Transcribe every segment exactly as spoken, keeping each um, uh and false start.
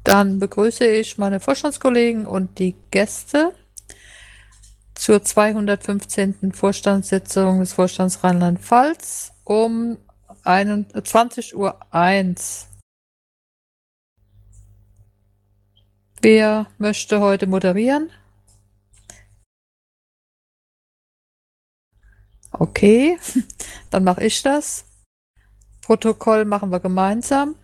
Dann begrüße ich meine Vorstandskollegen und die Gäste zur zweihundertfünfzehnten Vorstandssitzung des Vorstands Rheinland-Pfalz um zwanzig Uhr eins. Wer möchte heute moderieren? Okay, dann mache ich das. Protokoll machen wir gemeinsam.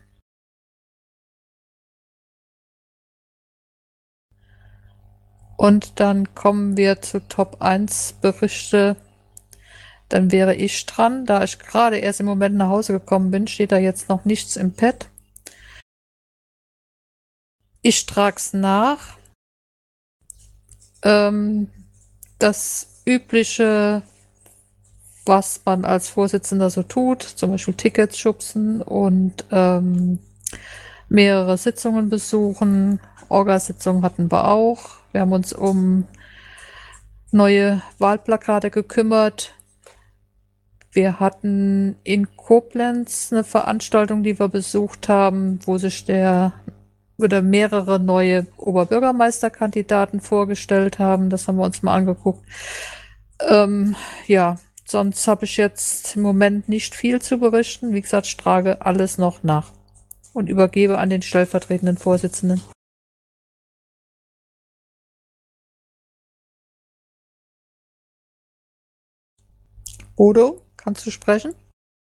Und dann kommen wir zu Top eins Berichte. Dann wäre ich dran. Da ich gerade erst im Moment nach Hause gekommen bin, steht da jetzt noch nichts im Pad. Ich trage es nach. Ähm, das Übliche, was man als Vorsitzender so tut, zum Beispiel Tickets schubsen und ähm, mehrere Sitzungen besuchen. Orga-Sitzungen hatten wir auch. Wir haben uns um neue Wahlplakate gekümmert. Wir hatten in Koblenz eine Veranstaltung, die wir besucht haben, wo sich der oder mehrere neue Oberbürgermeisterkandidaten vorgestellt haben. Das haben wir uns mal angeguckt. Ähm, ja, sonst habe ich jetzt im Moment nicht viel zu berichten. Wie gesagt, ich trage alles noch nach und übergebe an den stellvertretenden Vorsitzenden. Bodo, kannst du sprechen?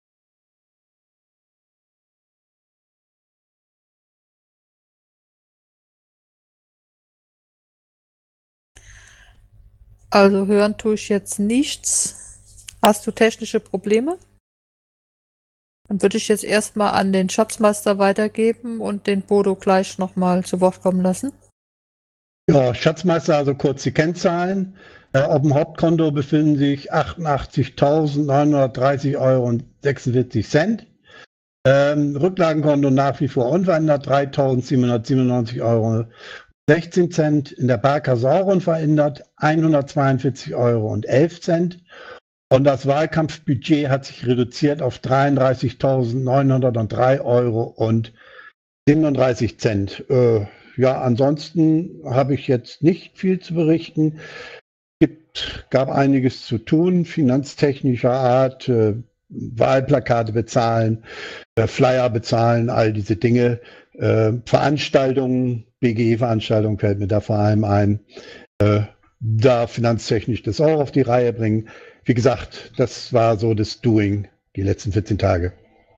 Also hören tue ich jetzt nichts. Hast du technische Probleme? Dann würde ich jetzt erstmal an den Schatzmeister weitergeben und den Bodo gleich nochmal zu Wort kommen lassen. Ja, Schatzmeister, also kurz die Kennzahlen. Äh, auf dem Hauptkonto befinden sich achtundachtzigtausendneunhundertdreißig Euro und sechsundvierzig Cent. Ähm, Rücklagenkonto nach wie vor unverändert, dreitausendsiebenhundertsiebenundneunzig Euro sechzehn Cent. In der Barkasse auch unverändert, hundertzweiundvierzig Euro und elf Cent. Und das Wahlkampfbudget hat sich reduziert auf dreiunddreißigtausendneunhundertdrei Euro und siebenunddreißig Cent. Äh, ja, ansonsten habe ich jetzt nicht viel zu berichten. Es gab einiges zu tun, finanztechnischer Art, äh, Wahlplakate bezahlen, äh, Flyer bezahlen, all diese Dinge. Äh, Veranstaltungen, B G E-Veranstaltungen fällt mir da vor allem ein. Äh, da finanztechnisch das auch auf die Reihe bringen. Wie gesagt, das war so das Doing die letzten vierzehn Tage.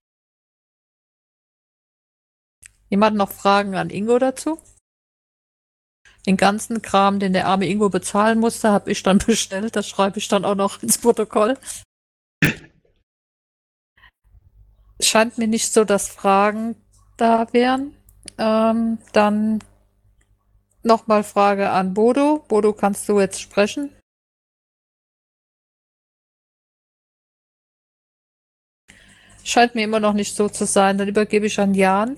Jemand noch Fragen an Ingo dazu? Den ganzen Kram, den der arme Ingo bezahlen musste, habe ich dann bestellt. Das schreibe ich dann auch noch ins Protokoll. Scheint mir nicht so, dass Fragen da wären. Ähm, dann nochmal Frage an Bodo. Bodo, kannst du jetzt sprechen? Scheint mir immer noch nicht so zu sein. Dann übergebe ich an Jan.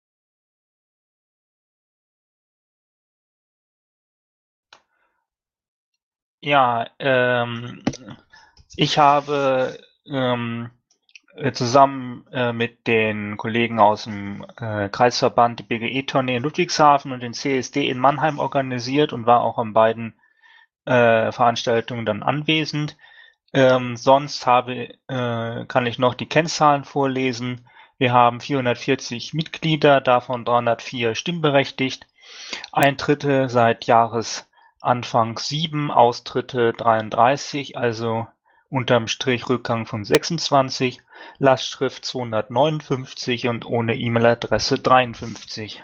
Ja, ähm, ich habe ähm, zusammen äh, mit den Kollegen aus dem äh, Kreisverband die B G E-Tournee in Ludwigshafen und den C S D in Mannheim organisiert und war auch an beiden äh, Veranstaltungen dann anwesend. Ähm, sonst habe, äh, kann ich noch die Kennzahlen vorlesen. Wir haben vierhundertvierzig Mitglieder, davon dreihundertvier stimmberechtigt. Eintritte seit Jahresanfang sieben, Austritte dreiunddreißig, also unterm Strich Rückgang von sechsundzwanzig, Lastschrift zweihundertneunundfünfzig und ohne E-Mail-Adresse dreiundfünfzig.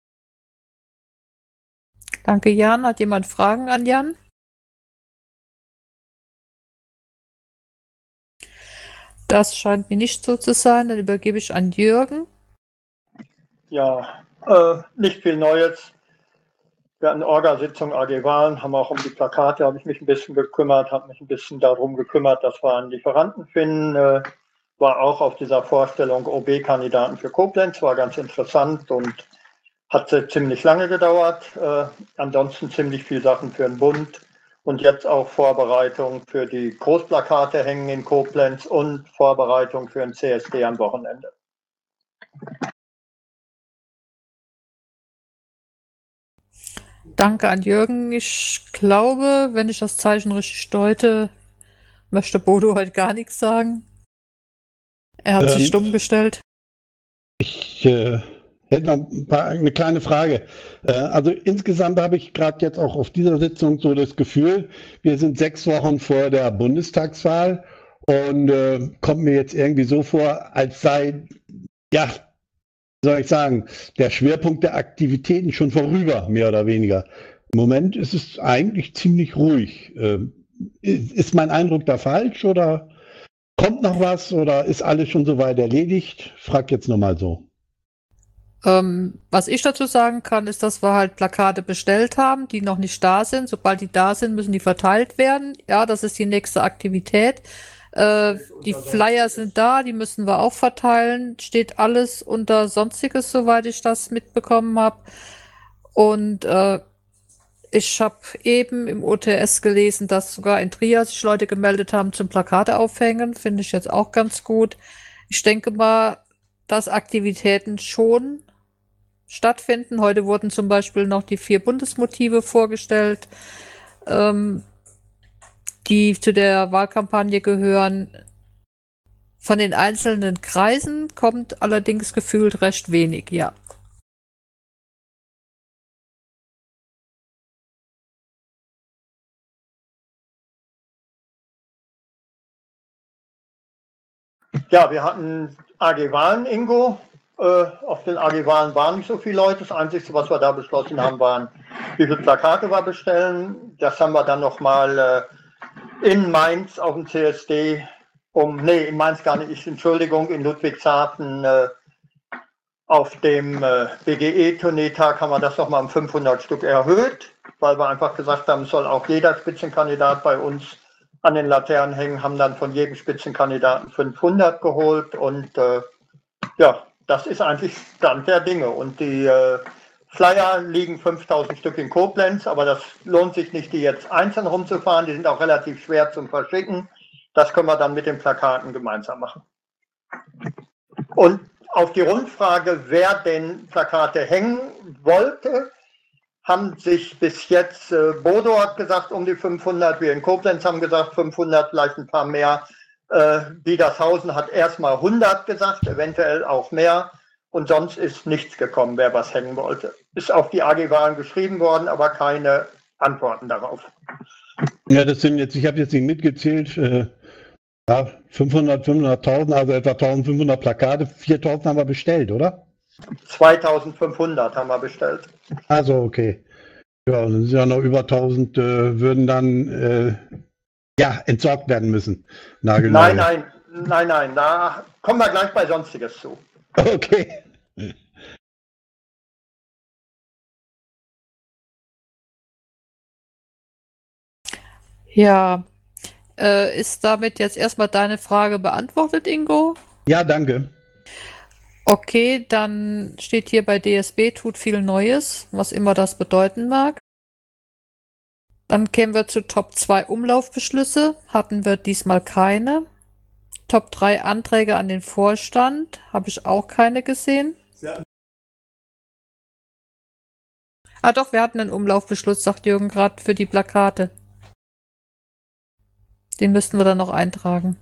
Danke, Jan. Hat jemand Fragen an Jan? Das scheint mir nicht so zu sein. Dann übergebe ich an Jürgen. Ja, äh, nicht viel Neues. Wir hatten Orga-Sitzung A G Wahlen, haben auch um die Plakate, habe ich mich ein bisschen gekümmert, habe mich ein bisschen darum gekümmert, dass wir einen Lieferanten finden. Äh, war auch auf dieser Vorstellung O B-Kandidaten für Koblenz, war ganz interessant und hat ziemlich lange gedauert. Äh, ansonsten ziemlich viel Sachen für den Bund und jetzt auch Vorbereitung für die Großplakate hängen in Koblenz und Vorbereitung für ein C S D am Wochenende. Danke an Jürgen. Ich glaube, wenn ich das Zeichen richtig deute, möchte Bodo heute gar nichts sagen. Er hat sich Ähm, stumm gestellt. Ich äh, hätte noch ein paar, eine kleine Frage. Äh, also insgesamt habe ich gerade jetzt auch auf dieser Sitzung so das Gefühl, wir sind sechs Wochen vor der Bundestagswahl und äh, kommt mir jetzt irgendwie so vor, als sei, ja, wie soll ich sagen, der Schwerpunkt der Aktivitäten schon vorüber, mehr oder weniger. Im Moment ist es eigentlich ziemlich ruhig. Ähm, ist, ist mein Eindruck da falsch oder kommt noch was oder ist alles schon soweit erledigt? Frag jetzt nochmal so. Ähm, was ich dazu sagen kann, ist, dass wir halt Plakate bestellt haben, die noch nicht da sind. Sobald die da sind, müssen die verteilt werden. Ja, das ist die nächste Aktivität. Äh, die Flyer sind da, die müssen wir auch verteilen. Steht alles unter Sonstiges, soweit ich das mitbekommen habe. Und äh, ich habe eben im O T S gelesen, dass sogar in Trier sich Leute gemeldet haben zum Plakate aufhängen. Finde ich jetzt auch ganz gut. Ich denke mal, dass Aktivitäten schon stattfinden. Heute wurden zum Beispiel noch die vier Bundesmotive vorgestellt, ähm, die zu der Wahlkampagne gehören. Von den einzelnen Kreisen kommt allerdings gefühlt recht wenig, ja. Ja, wir hatten A G-Wahlen, Ingo. Äh, auf den A G-Wahlen waren nicht so viele Leute. Das Einzige, was wir da beschlossen haben, waren, wie viele Plakate wir bestellen. Das haben wir dann nochmal äh, in Mainz auf dem C S D, um, nee, in Mainz gar nicht, Entschuldigung, in Ludwigshafen äh, auf dem äh, B G E-Tourneetag haben wir das nochmal um fünfhundert Stück erhöht, weil wir einfach gesagt haben, soll auch jeder Spitzenkandidat bei uns an den Laternen hängen, haben dann von jedem Spitzenkandidaten fünfhundert geholt und äh, ja, das ist eigentlich Stand der Dinge. Und die äh, Flyer liegen fünftausend Stück in Koblenz, aber das lohnt sich nicht, die jetzt einzeln rumzufahren, die sind auch relativ schwer zum Verschicken. Das können wir dann mit den Plakaten gemeinsam machen. Und auf die Rundfrage, wer denn Plakate hängen wollte, haben sich bis jetzt, äh, Bodo hat gesagt um die fünfhundert, wir in Koblenz haben gesagt fünfhundert, vielleicht ein paar mehr. Äh, Biedershausen hat erstmal hundert gesagt, eventuell auch mehr. Und sonst ist nichts gekommen, wer was hängen wollte. Ist auf die A G-Wahlen geschrieben worden, aber keine Antworten darauf. Ja, das sind jetzt, ich habe jetzt nicht mitgezählt, äh, ja, fünfhundert, fünfhunderttausend, also etwa eintausendfünfhundert Plakate, viertausend haben wir bestellt, oder? zweitausendfünfhundert haben wir bestellt. Also okay. Ja, dann sind ja noch über tausend, äh, würden dann äh, ja, entsorgt werden müssen. Nagelneue. Nein, nein, nein, nein, da kommen wir gleich bei Sonstiges zu. Okay. Ja, äh, ist damit jetzt erstmal deine Frage beantwortet, Ingo? Ja, danke. Okay, dann steht hier bei D S B tut viel Neues, was immer das bedeuten mag. Dann kämen wir zu Top zwei Umlaufbeschlüsse, hatten wir diesmal keine. Top drei Anträge an den Vorstand, habe ich auch keine gesehen. Ja. Ah doch, wir hatten einen Umlaufbeschluss, sagt Jürgen gerade, für die Plakate. Den müssten wir dann noch eintragen.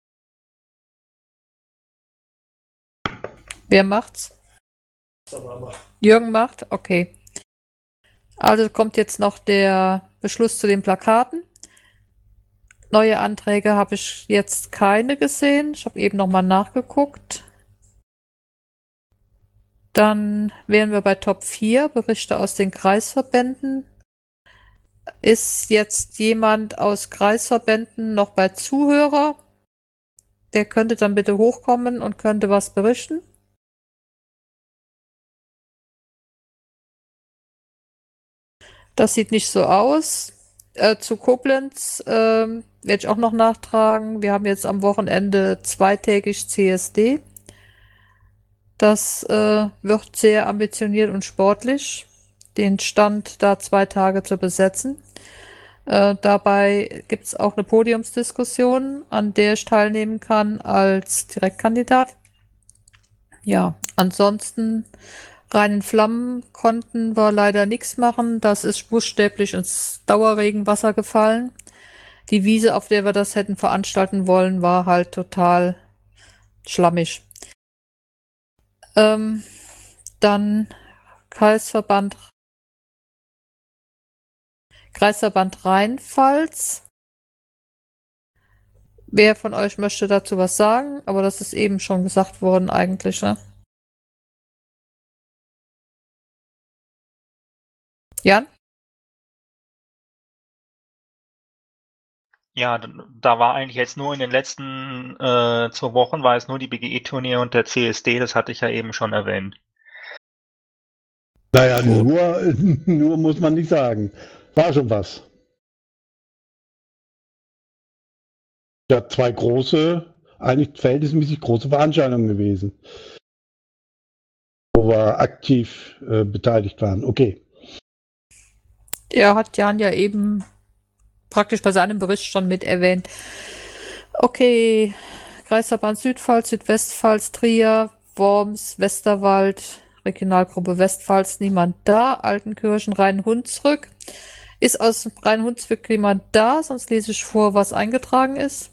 Wer macht's? Jürgen macht? Okay. Also kommt jetzt noch der Beschluss zu den Plakaten. Neue Anträge habe ich jetzt keine gesehen. Ich habe eben nochmal nachgeguckt. Dann wären wir bei Top vier, Berichte aus den Kreisverbänden. Ist jetzt jemand aus Kreisverbänden noch bei Zuhörer? Der könnte dann bitte hochkommen und könnte was berichten. Das sieht nicht so aus. Äh, zu Koblenz äh, werde ich auch noch nachtragen. Wir haben jetzt am Wochenende zweitägig C S D. Das äh, wird sehr ambitioniert und sportlich, den Stand da zwei Tage zu besetzen. Äh, dabei gibt es auch eine Podiumsdiskussion, an der ich teilnehmen kann als Direktkandidat. Ja, ansonsten Rein in Flammen konnten wir leider nichts machen. Das ist buchstäblich ins Dauerregenwasser gefallen. Die Wiese, auf der wir das hätten veranstalten wollen, war halt total schlammig. Ähm, dann Kreisverband, Kreisverband Rheinpfalz. Wer von euch möchte dazu was sagen? Aber das ist eben schon gesagt worden eigentlich, ne? Jan? Ja, d- da war eigentlich jetzt nur in den letzten äh, zwei Wochen war es nur die B G E-Turnier und der C S D, das hatte ich ja eben schon erwähnt. Naja, nur, nur muss man nicht sagen. War schon was. Ja, zwei große, eigentlich verhältnismäßig große Veranstaltungen gewesen, wo wir aktiv äh, beteiligt waren. Okay. Der hat Jan ja eben praktisch bei seinem Bericht schon mit erwähnt. Okay, Kreisverband Südpfalz, Südwestpfalz, Trier, Worms, Westerwald, Regionalgruppe Westpfalz, niemand da. Altenkirchen, Rhein-Hunsrück. Ist aus Rhein-Hunsrück jemand da? Sonst lese ich vor, was eingetragen ist.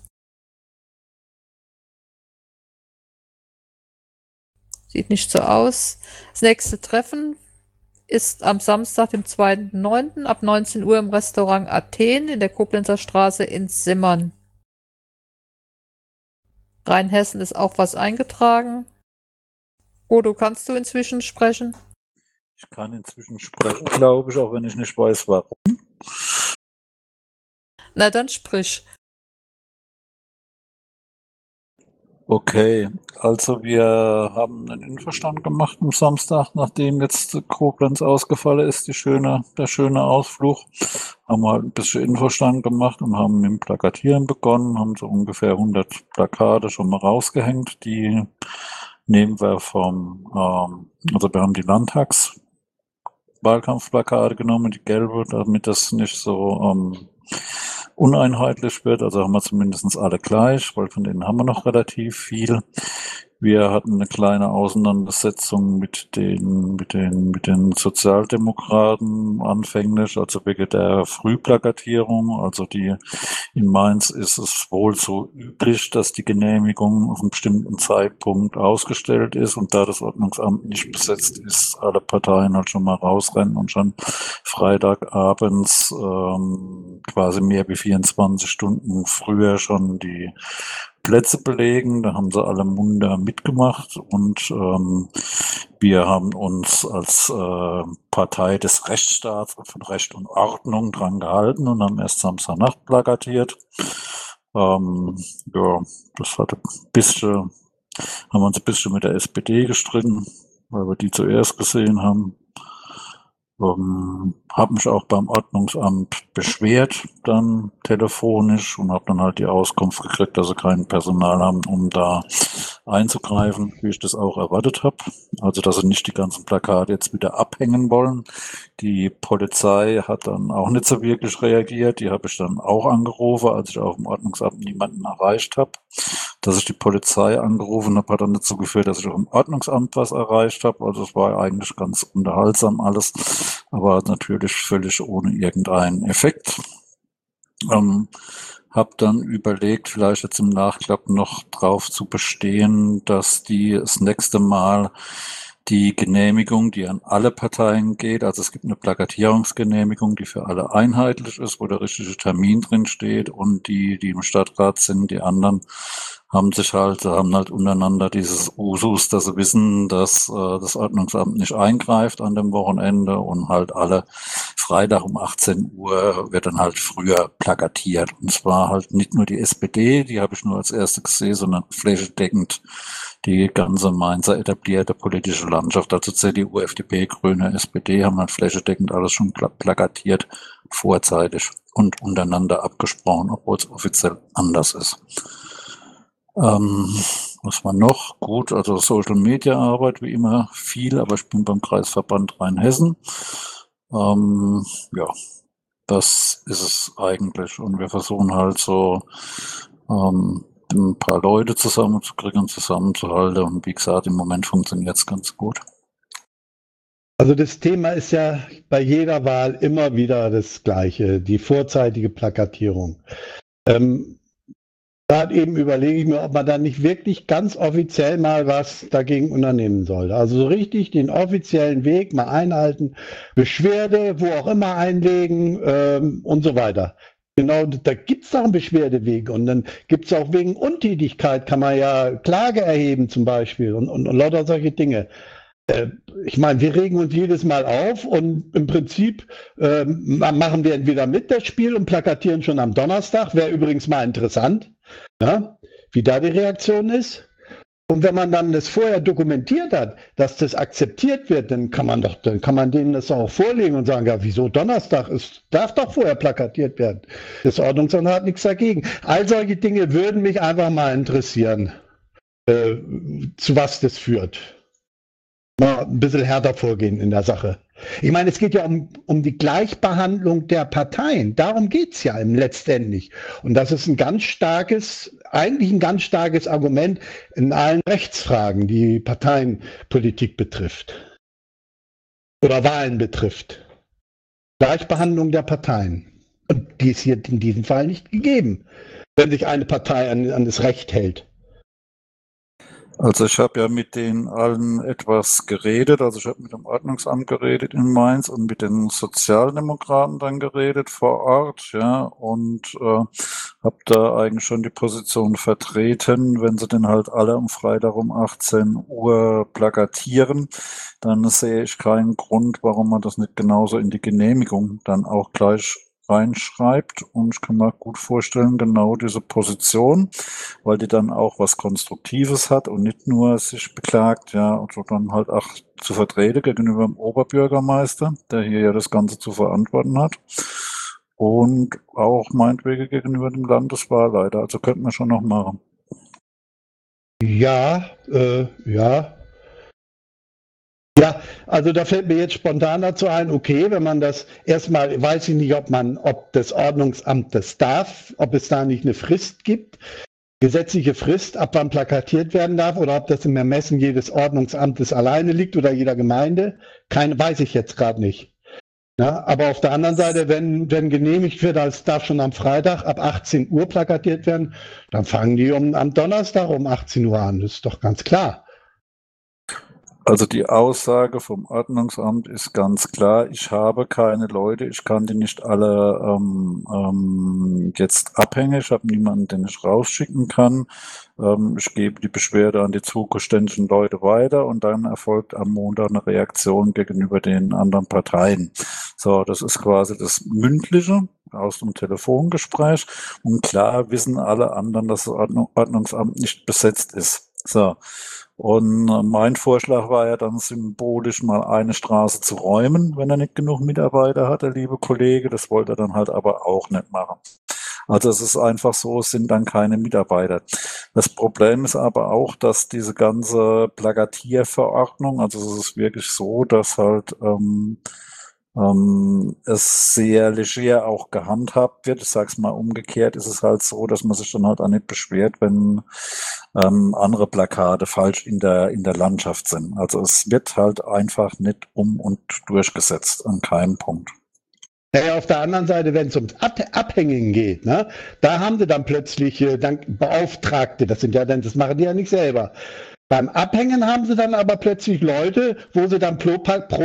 Sieht nicht so aus. Das nächste Treffen ist am Samstag, dem zweiten neunten ab neunzehn Uhr im Restaurant Athen in der Koblenzer Straße in Simmern. Rheinhessen ist auch was eingetragen. Bodo, kannst du inzwischen sprechen? Ich kann inzwischen sprechen, glaube ich, auch wenn ich nicht weiß, warum. Na, dann sprich. Okay, also wir haben einen Infostand gemacht am Samstag, nachdem jetzt Koblenz ausgefallen ist, die schöne, der schöne Ausflug. Haben wir halt ein bisschen Infostand gemacht und haben mit dem Plakatieren begonnen, haben so ungefähr hundert Plakate schon mal rausgehängt. Die nehmen wir vom, ähm, also wir haben die Landtagswahlkampfplakate genommen, die gelbe, damit das nicht so ähm, uneinheitlich wird. Also haben wir zumindest alle gleich, weil von denen haben wir noch relativ viel. Wir hatten eine kleine Auseinandersetzung mit den, mit den, mit den Sozialdemokraten anfänglich, also wegen der Frühplakatierung. Also die, in Mainz ist es wohl so üblich, dass die Genehmigung auf einen bestimmten Zeitpunkt ausgestellt ist und da das Ordnungsamt nicht besetzt ist, alle Parteien halt schon mal rausrennen und schon Freitagabends ähm, quasi mehr wie vierundzwanzig Stunden früher schon die Plätze belegen. Da haben sie alle munter mitgemacht und ähm, wir haben uns als äh, Partei des Rechtsstaats und von Recht und Ordnung dran gehalten und haben erst Samstagnacht plakatiert. Ähm, ja, das hatte ein bisschen, haben wir uns ein bisschen mit der S P D gestritten, weil wir die zuerst gesehen haben. Ähm, habe mich auch beim Ordnungsamt beschwert, dann telefonisch und habe dann halt die Auskunft gekriegt, dass sie kein Personal haben, um da einzugreifen, wie ich das auch erwartet habe. Also, dass sie nicht die ganzen Plakate jetzt wieder abhängen wollen. Die Polizei hat dann auch nicht so wirklich reagiert. Die habe ich dann auch angerufen, als ich auf dem Ordnungsamt niemanden erreicht habe. Dass ich die Polizei angerufen habe, hat dann dazu geführt, dass ich auch im Ordnungsamt was erreicht habe. Also es war eigentlich ganz unterhaltsam alles, aber natürlich völlig ohne irgendeinen Effekt. Ähm, habe dann überlegt, vielleicht jetzt im Nachklapp noch drauf zu bestehen, dass die das nächste Mal die Genehmigung, die an alle Parteien geht, also es gibt eine Plakatierungsgenehmigung, die für alle einheitlich ist, wo der richtige Termin drin steht und die, die im Stadtrat sind, die anderen haben sich halt, haben halt untereinander dieses Usus, dass sie wissen, dass äh, das Ordnungsamt nicht eingreift an dem Wochenende und halt alle Freitag um achtzehn Uhr wird dann halt früher plakatiert. Und zwar halt nicht nur die S P D, die habe ich nur als erste gesehen, sondern flächendeckend die ganze Mainzer etablierte politische Landschaft, also C D U, F D P, Grüne, S P D, haben halt flächendeckend alles schon plakatiert, vorzeitig und untereinander abgesprochen, obwohl es offiziell anders ist. Ähm, was war noch? Gut, also Social Media Arbeit wie immer viel, aber ich bin beim Kreisverband Rheinhessen. Ähm, ja, das ist es eigentlich. Und wir versuchen halt so ähm, ein paar Leute zusammenzukriegen und zusammenzuhalten. Und wie gesagt, im Moment funktioniert es ganz gut. Also das Thema ist ja bei jeder Wahl immer wieder das Gleiche, die vorzeitige Plakatierung. Ähm, Gerade eben überlege ich mir, ob man da nicht wirklich ganz offiziell mal was dagegen unternehmen sollte. Also so richtig den offiziellen Weg mal einhalten, Beschwerde, wo auch immer einlegen ähm, und so weiter. Genau, da gibt es doch einen Beschwerdeweg und dann gibt es auch wegen Untätigkeit, kann man ja Klage erheben zum Beispiel und, und, und lauter solche Dinge. Äh, ich meine, wir regen uns jedes Mal auf und im Prinzip äh, machen wir entweder mit das Spiel und plakatieren schon am Donnerstag, wäre übrigens mal interessant, ja, wie da die Reaktion ist. Und wenn man dann das vorher dokumentiert hat, dass das akzeptiert wird, dann kann man doch, dann kann man denen das auch vorlegen und sagen, ja, wieso Donnerstag? Es darf doch vorher plakatiert werden. Das Ordnungsamt hat nichts dagegen. All solche Dinge würden mich einfach mal interessieren, äh, zu was das führt. Mal ein bisschen härter vorgehen in der Sache. Ich meine, es geht ja um, um die Gleichbehandlung der Parteien. Darum geht es ja im letztendlich. Und das ist ein ganz starkes, eigentlich ein ganz starkes Argument in allen Rechtsfragen, die Parteienpolitik betrifft. Oder Wahlen betrifft. Gleichbehandlung der Parteien. Und die ist hier in diesem Fall nicht gegeben, wenn sich eine Partei an, an das Recht hält. Also ich habe ja mit den allen etwas geredet, also ich habe mit dem Ordnungsamt geredet in Mainz und mit den Sozialdemokraten dann geredet vor Ort, ja, und äh, habe da eigentlich schon die Position vertreten, wenn sie denn halt alle am Freitag um achtzehn Uhr plakatieren, dann sehe ich keinen Grund, warum man das nicht genauso in die Genehmigung dann auch gleich reinschreibt, und ich kann mir gut vorstellen, genau diese Position, weil die dann auch was Konstruktives hat und nicht nur sich beklagt, ja, und so dann halt auch zu vertreten gegenüber dem Oberbürgermeister, der hier ja das Ganze zu verantworten hat, und auch meinetwegen gegenüber dem Landeswahlleiter, also könnten wir schon noch machen. Ja, äh, ja. Ja, also da fällt mir jetzt spontan dazu ein, okay, wenn man das erstmal, weiß ich nicht, ob man, ob das Ordnungsamt das darf, ob es da nicht eine Frist gibt, gesetzliche Frist, ab wann plakatiert werden darf, oder ob das im Ermessen jedes Ordnungsamtes alleine liegt oder jeder Gemeinde, keine, weiß ich jetzt gerade nicht. Ja, aber auf der anderen Seite, wenn, wenn genehmigt wird, als darf schon am Freitag ab achtzehn Uhr plakatiert werden, dann fangen die um, am Donnerstag um achtzehn Uhr an, das ist doch ganz klar. Also die Aussage vom Ordnungsamt ist ganz klar, ich habe keine Leute, ich kann die nicht alle ähm, ähm, jetzt abhängen, ich habe niemanden, den ich rausschicken kann. Ähm, ich gebe die Beschwerde an die zuständigen Leute weiter und dann erfolgt am Montag eine Reaktion gegenüber den anderen Parteien. So, das ist quasi das Mündliche aus dem Telefongespräch, und klar wissen alle anderen, dass das Ordnung, Ordnungsamt nicht besetzt ist. So. Und mein Vorschlag war ja dann symbolisch mal eine Straße zu räumen, wenn er nicht genug Mitarbeiter hat, der liebe Kollege. Das wollte er dann halt aber auch nicht machen. Also es ist einfach so, es sind dann keine Mitarbeiter. Das Problem ist aber auch, dass diese ganze Plakatierverordnung, also es ist wirklich so, dass halt ähm, ähm, es sehr leger auch gehandhabt wird. Ich sag's mal umgekehrt, ist es halt so, dass man sich dann halt auch nicht beschwert, wenn ähm, andere Plakate falsch in der in der Landschaft sind. Also es wird halt einfach nicht um und durchgesetzt an keinem Punkt. Naja, auf der anderen Seite, wenn es ums Ab Abhängen geht, ne, da haben sie dann plötzlich äh, dann Beauftragte, das sind ja dann, das machen die ja nicht selber. Beim Abhängen haben sie dann aber plötzlich Leute, wo sie dann pro, pro,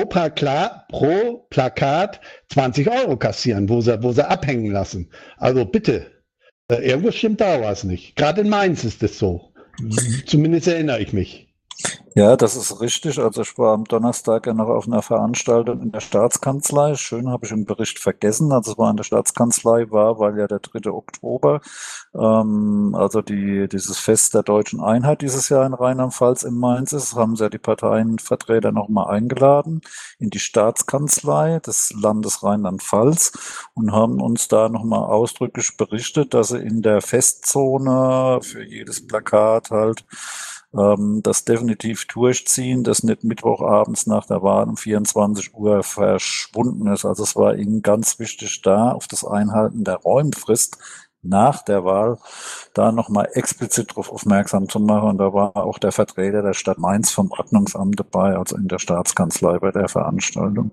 pro Plakat zwanzig Euro kassieren, wo sie, wo sie abhängen lassen. Also bitte, äh, irgendwo stimmt da was nicht. Gerade in Mainz ist es so. Zumindest erinnere ich mich. Ja, das ist richtig. Also ich war am Donnerstag ja noch auf einer Veranstaltung in der Staatskanzlei. Schön, habe ich im Bericht vergessen. Also es war in der Staatskanzlei, war, weil ja der dritte Oktober, ähm, also die, dieses Fest der deutschen Einheit dieses Jahr in Rheinland-Pfalz in Mainz ist, haben sie ja die Parteienvertreter nochmal eingeladen in die Staatskanzlei des Landes Rheinland-Pfalz und haben uns da nochmal ausdrücklich berichtet, dass sie in der Festzone für jedes Plakat halt ähm, das definitiv durchziehen, das nicht Mittwochabends nach der Wahl um vierundzwanzig Uhr verschwunden ist. Also es war ihnen ganz wichtig, da auf das Einhalten der Räumfrist nach der Wahl da nochmal explizit darauf aufmerksam zu machen. Und da war auch der Vertreter der Stadt Mainz vom Ordnungsamt dabei, also in der Staatskanzlei bei der Veranstaltung.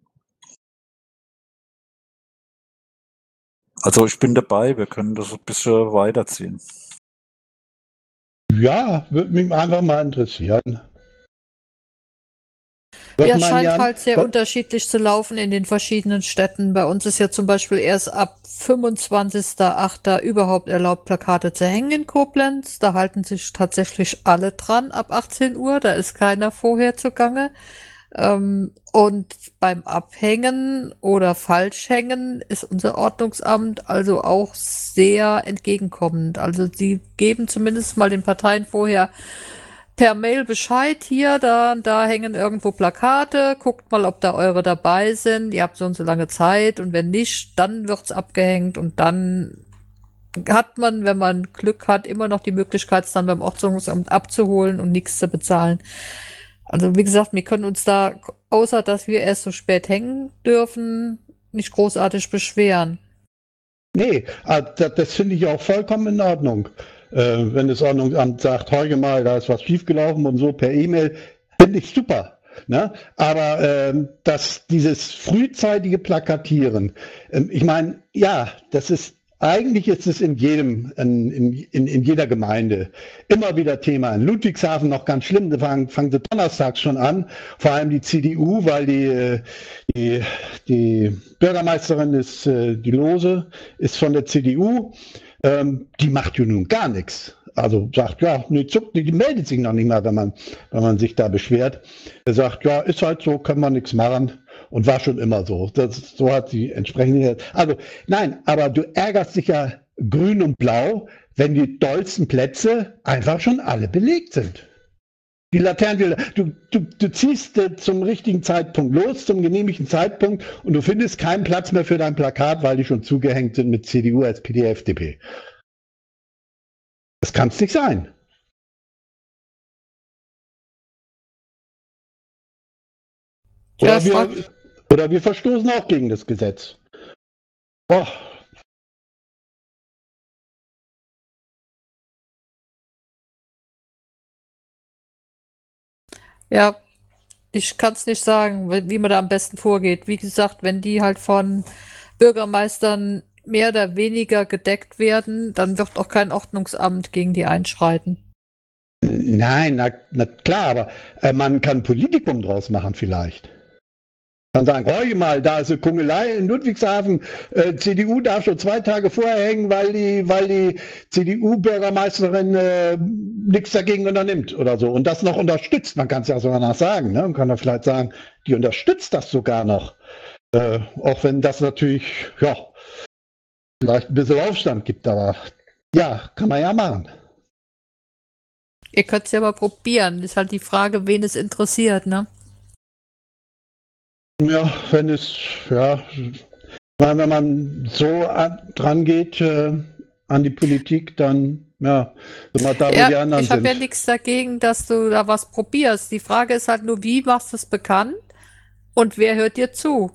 Also ich bin dabei, wir können das ein bisschen weiterziehen. Ja, würde mich einfach mal interessieren. Was Ja, meinen scheint Jan? halt sehr Was- unterschiedlich zu laufen in den verschiedenen Städten. Bei uns ist ja zum Beispiel erst ab fünfundzwanzigsten achten überhaupt erlaubt, Plakate zu hängen in Koblenz. Da halten sich tatsächlich alle dran ab achtzehn Uhr. Da ist keiner vorher zugange. Ähm, und beim Abhängen oder Falschhängen ist unser Ordnungsamt also auch sehr entgegenkommend. Also sie geben zumindest mal den Parteien vorher per Mail Bescheid, hier, da, da hängen irgendwo Plakate, guckt mal, ob da eure dabei sind, ihr habt so und so lange Zeit und wenn nicht, dann wird's abgehängt und dann hat man, wenn man Glück hat, immer noch die Möglichkeit, es dann beim Ordnungsamt abzuholen und nichts zu bezahlen. Also wie gesagt, wir können uns da, außer dass wir erst so spät hängen dürfen, nicht großartig beschweren. Nee, ah, das, das finde ich auch vollkommen in Ordnung. Äh, wenn das Ordnungsamt sagt, heute mal, da ist was schiefgelaufen und so per E-Mail, finde ich super. Ne? Aber ähm, dass dieses frühzeitige Plakatieren, ähm, ich meine, ja, das ist, eigentlich ist es in jedem, in, in, in jeder Gemeinde immer wieder Thema. In Ludwigshafen noch ganz schlimm, da fangen, fangen sie donnerstags schon an, vor allem die C D U, weil die, die, die Bürgermeisterin ist, äh, die Lose, ist von der C D U, ähm, die macht ja nun gar nichts. Also sagt, ja, nee, zuckt, die meldet sich noch nicht mal, wenn man, wenn man sich da beschwert. Er sagt, ja, ist halt so, können wir nichts machen. Und war schon immer so. Das, so hat sie entsprechend. Also, nein, aber du ärgerst dich ja grün und blau, wenn die dollsten Plätze einfach schon alle belegt sind. Die Laternen, du, du, du ziehst äh, zum richtigen Zeitpunkt los, zum genehmigten Zeitpunkt und du findest keinen Platz mehr für dein Plakat, weil die schon zugehängt sind mit C D U, S P D, F D P. Das kann es nicht sein. Ja, Oder wir, frag- oder wir verstoßen auch gegen das Gesetz. Oh. Ja, ich kann es nicht sagen, wie wie man da am besten vorgeht. Wie gesagt, wenn die halt von Bürgermeistern mehr oder weniger gedeckt werden, dann wird auch kein Ordnungsamt gegen die einschreiten. Nein, na, na klar, aber äh, man kann Politikum draus machen vielleicht. Man sagen, hoi mal, da ist eine Kungelei in Ludwigshafen, äh, C D U darf schon zwei Tage vorher hängen, weil die, weil die C D U-Bürgermeisterin äh, nichts dagegen unternimmt oder so. Und das noch unterstützt, man kann es ja sogar noch sagen, ne? Man kann da vielleicht sagen, die unterstützt das sogar noch. Äh, auch wenn das natürlich, ja, vielleicht ein bisschen Aufstand gibt, aber ja, kann man ja machen. Ihr könnt es ja mal probieren. Ist halt die Frage, wen es interessiert, ne? Ja, wenn es, ja, weil wenn man so an, dran geht äh, an die Politik, dann, ja, sind wir da, wo Ja, die anderen ich habe sind. ja nichts dagegen, dass du da was probierst. Die Frage ist halt nur, wie machst du es bekannt und wer hört dir zu?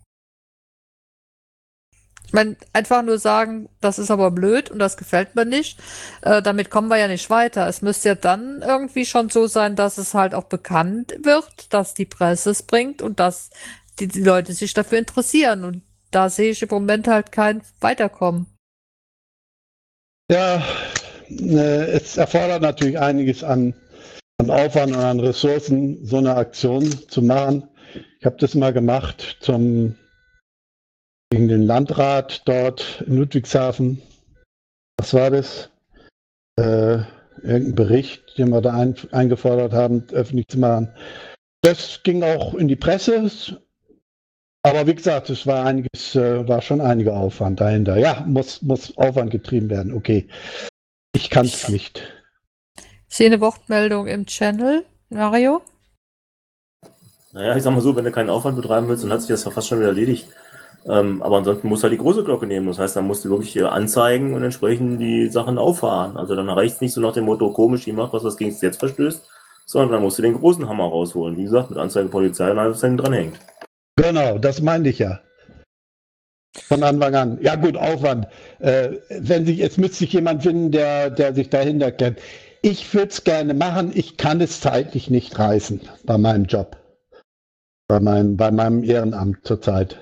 Ich meine, einfach nur sagen, das ist aber blöd und das gefällt mir nicht, äh, damit kommen wir ja nicht weiter. Es müsste ja dann irgendwie schon so sein, dass es halt auch bekannt wird, dass die Presse es bringt und dass die, die Leute sich dafür interessieren. Und da sehe ich im Moment halt kein Weiterkommen. Ja, äh, es erfordert natürlich einiges an, an Aufwand und an Ressourcen, so eine Aktion zu machen. Ich habe das mal gemacht zum gegen den Landrat dort in Ludwigshafen. Was war das? Äh, irgendein Bericht, den wir da ein, eingefordert haben, öffentlich zu machen. Das ging auch in die Presse. Aber wie gesagt, es war einiges, äh, war schon einiger Aufwand dahinter. Ja, muss, muss Aufwand getrieben werden. Okay. Ich kann es nicht. Ich sehe eine Wortmeldung im Channel. Mario? Naja, ich sag mal so, wenn du keinen Aufwand betreiben willst, dann hat sich das ja fast schon wieder erledigt. Ähm, aber ansonsten musst du halt die große Glocke nehmen. Das heißt, dann musst du wirklich hier anzeigen und entsprechend die Sachen auffahren. Also dann reicht es nicht so nach dem Motto, komisch, die macht was, was gegen das Gesetz verstößt, sondern dann musst du den großen Hammer rausholen. Wie gesagt, mit Anzeige Polizei und alles, was hinten dran hängt. Genau, das meinte ich ja. Von Anfang an. Ja gut, Aufwand. Äh, wenn sich, jetzt müsste sich jemand finden, der, der sich dahinter kennt. Ich würde es gerne machen, ich kann es zeitlich nicht reißen bei meinem Job. Bei meinem, bei meinem Ehrenamt zurzeit.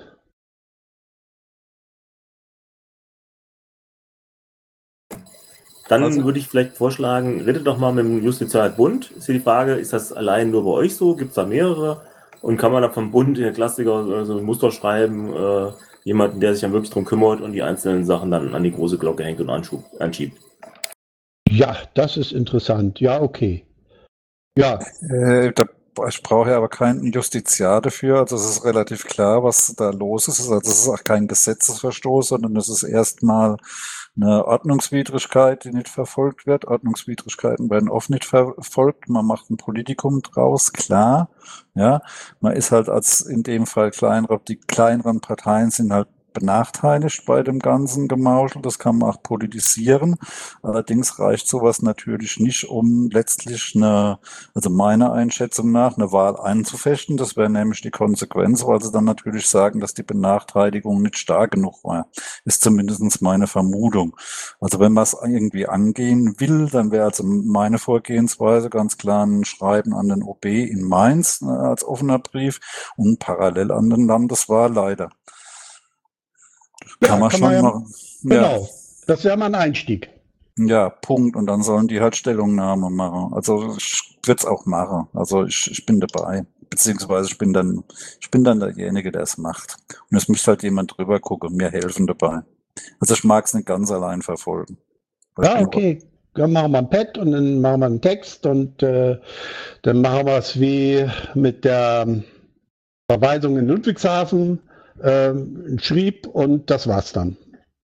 Dann Also- würde ich vielleicht vorschlagen, redet doch mal mit dem Justizialbund. Ist hier die Frage, ist das allein nur bei euch so? Gibt es da mehrere? Und kann man da vom Bund, der Klassiker, so so ein Muster schreiben, äh, jemanden, der sich dann wirklich drum kümmert und die einzelnen Sachen dann an die große Glocke hängt und anschub, anschiebt? Ja, das ist interessant. Ja, okay. Ja, Äh, da, ich brauche ja aber keinen Justiziar dafür. Also es ist relativ klar, was da los ist. Also es ist auch kein Gesetzesverstoß, sondern es ist erstmal eine Ordnungswidrigkeit, die nicht verfolgt wird. Ordnungswidrigkeiten werden oft nicht verfolgt. Man macht ein Politikum draus, klar. Ja, man ist halt als in dem Fall kleinere, die kleineren Parteien sind halt benachteiligt bei dem ganzen Gemauschel. Das kann man auch politisieren. Allerdings reicht sowas natürlich nicht, um letztlich eine, also meiner Einschätzung nach, eine Wahl einzufechten. Das wäre nämlich die Konsequenz, weil sie dann natürlich sagen, dass die Benachteiligung nicht stark genug war. Ist zumindest meine Vermutung. Also wenn man es irgendwie angehen will, dann wäre also meine Vorgehensweise ganz klar ein Schreiben an den O B in Mainz äh, als offener Brief und parallel an den Landeswahlleiter. ja, Kann man kann schon man ja, machen. Ja, genau. Das wäre mal ein Einstieg. ja, Punkt. Und dann sollen die halt Stellungnahme machen. Also ich würde es auch machen. Also ich, ich bin dabei. Beziehungsweise ich bin dann, ich bin dann derjenige, der es macht. Und es müsste halt jemand drüber gucken, mir helfen dabei. Also ich mag es nicht ganz allein verfolgen. Weil ich Ja, bin- okay. Dann machen wir ein Pad und dann machen wir einen Text und äh, dann machen wir es wie mit der ähm, Verweisung in Ludwigshafen, ähm, ein Schrieb und das war's dann.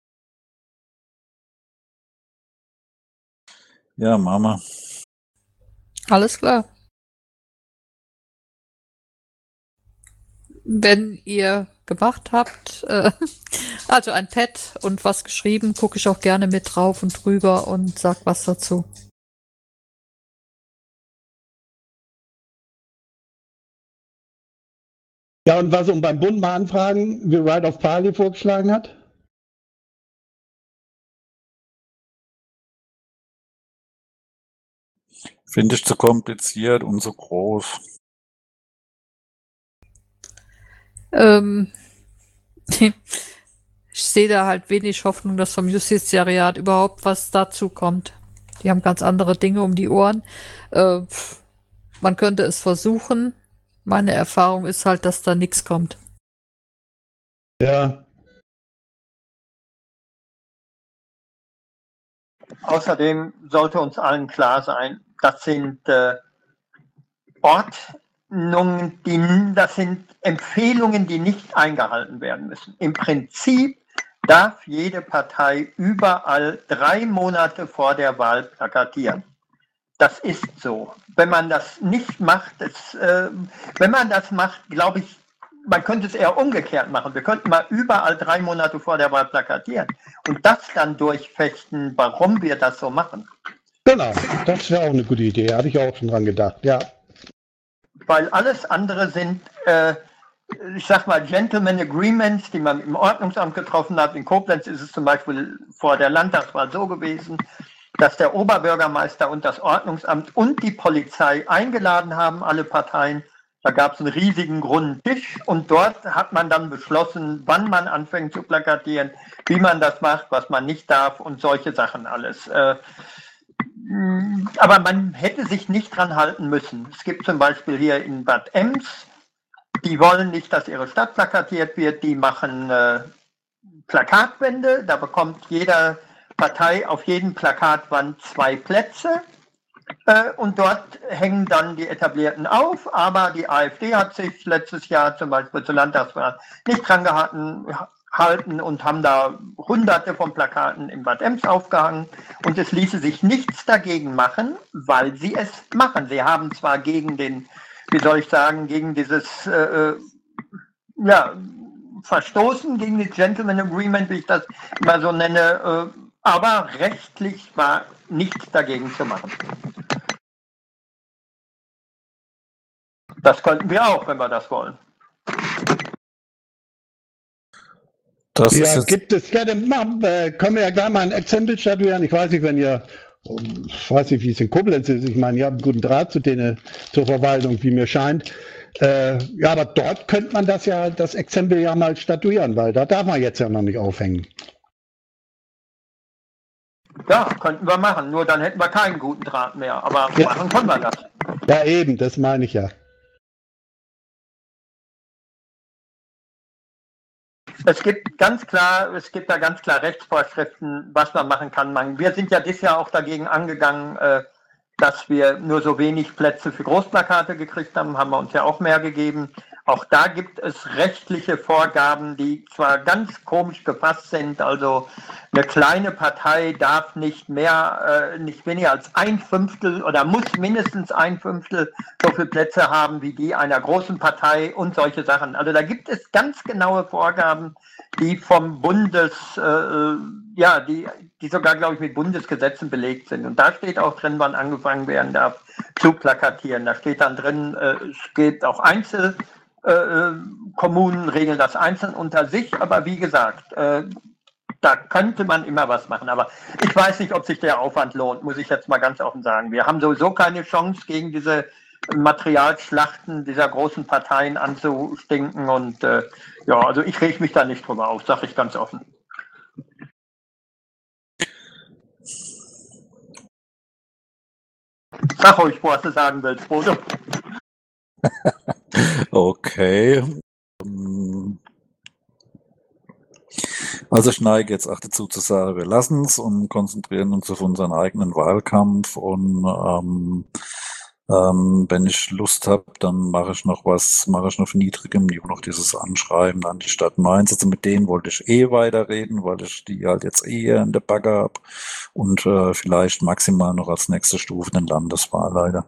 Ja, Mama. Alles klar. Wenn ihr gemacht habt, äh, also ein Pad und was geschrieben, gucke ich auch gerne mit drauf und drüber und sag was dazu. Ja, und was um beim Bund mal anfragen, wie Right of Parley vorgeschlagen hat? Finde ich zu kompliziert und zu groß. Ähm, ich sehe da halt wenig Hoffnung, dass vom Justizariat überhaupt was dazu kommt. Die haben ganz andere Dinge um die Ohren. Äh, pff, man könnte es versuchen. Meine Erfahrung ist halt, dass da nichts kommt. Ja, Außerdem sollte uns allen klar sein, das sind äh, Ordnungen, die, das sind Empfehlungen, die nicht eingehalten werden müssen. Im Prinzip darf jede Partei überall drei Monate vor der Wahl plakatieren. Das ist so. Wenn man das nicht macht, das, äh, wenn man das macht, glaube ich, man könnte es eher umgekehrt machen. Wir könnten mal überall drei Monate vor der Wahl plakatieren und das dann durchfechten, warum wir das so machen. genau. Das wäre auch eine gute Idee. Habe ich auch schon dran gedacht. Ja. Weil alles andere sind, äh, ich sag mal, Gentleman Agreements, die man im Ordnungsamt getroffen hat. In Koblenz ist es zum Beispiel vor der Landtagswahl so gewesen, dass der Oberbürgermeister und das Ordnungsamt und die Polizei eingeladen haben, alle Parteien. Da gab es einen riesigen runden Tisch und dort hat man dann beschlossen, wann man anfängt zu plakatieren, wie man das macht, was man nicht darf und solche Sachen alles. Äh, aber man hätte sich nicht dran halten müssen. Es gibt zum Beispiel hier in Bad Ems, die wollen nicht, dass ihre Stadt plakatiert wird, die machen äh, Plakatwände, da bekommt jeder Partei auf jedem Plakatwand zwei Plätze. Und dort hängen dann die Etablierten auf, aber die AfD hat sich letztes Jahr zum Beispiel zur Landtagswahl nicht dran gehalten und haben da hunderte von Plakaten in Bad Ems aufgehangen und es ließe sich nichts dagegen machen, weil sie es machen. Sie haben zwar gegen den, wie soll ich sagen, gegen dieses, äh, ja, verstoßen, gegen das Gentleman Agreement, wie ich das immer so nenne, äh, aber rechtlich war nichts dagegen zu machen. Das könnten wir auch, wenn wir das wollen. Das ist Ja, jetzt, gibt es, ja, dann machen, äh, können wir ja gleich mal ein Exempel statuieren. Ich weiß nicht, wenn ihr, ich weiß nicht, wie es in Koblenz ist. Ich meine, ihr habt einen guten Draht zu denen, zur Verwaltung, wie mir scheint. Äh, ja, aber dort könnte man das ja, das Exempel ja mal statuieren, weil da darf man jetzt ja noch nicht aufhängen. Ja, könnten wir machen. Nur dann hätten wir keinen guten Draht mehr. Aber Ja. machen können wir das. Ja, eben, das meine ich ja. Es gibt ganz klar, es gibt da ganz klar Rechtsvorschriften, was man machen kann. Man, wir sind ja dieses Jahr auch dagegen angegangen, äh, dass wir nur so wenig Plätze für Großplakate gekriegt haben, haben wir uns ja auch mehr gegeben. Auch da gibt es rechtliche Vorgaben, die zwar ganz komisch gefasst sind. Also eine kleine Partei darf nicht mehr, äh, nicht weniger als ein Fünftel oder muss mindestens ein Fünftel so viele Plätze haben wie die einer großen Partei und solche Sachen. Also da gibt es ganz genaue Vorgaben, die vom Bundes, äh, ja, die, die sogar, glaube ich, mit Bundesgesetzen belegt sind. Und da steht auch drin, wann angefangen werden darf zu plakatieren. Da steht dann drin, äh, es gibt auch Einzel Äh, Kommunen regeln das einzeln unter sich, aber wie gesagt, äh, da könnte man immer was machen. Aber ich weiß nicht, ob sich der Aufwand lohnt, muss ich jetzt mal ganz offen sagen. Wir haben sowieso keine Chance, gegen diese Materialschlachten dieser großen Parteien anzustinken. Und äh, ja, also ich reg mich da nicht drüber auf, sage ich ganz offen. Sag ruhig, was du sagen willst, Bodo. okay. Also ich neige jetzt auch dazu zu sagen, wir lassen es und konzentrieren uns auf unseren eigenen Wahlkampf und ähm, ähm, wenn ich Lust habe, dann mache ich noch was, mache ich noch auf niedrigem Niveau noch dieses Anschreiben an die Stadt Mainz. Also mit denen wollte ich eh weiterreden, weil ich die halt jetzt eh hier in der Backe habe und äh, vielleicht maximal noch als nächste Stufe den Landeswahlleiter.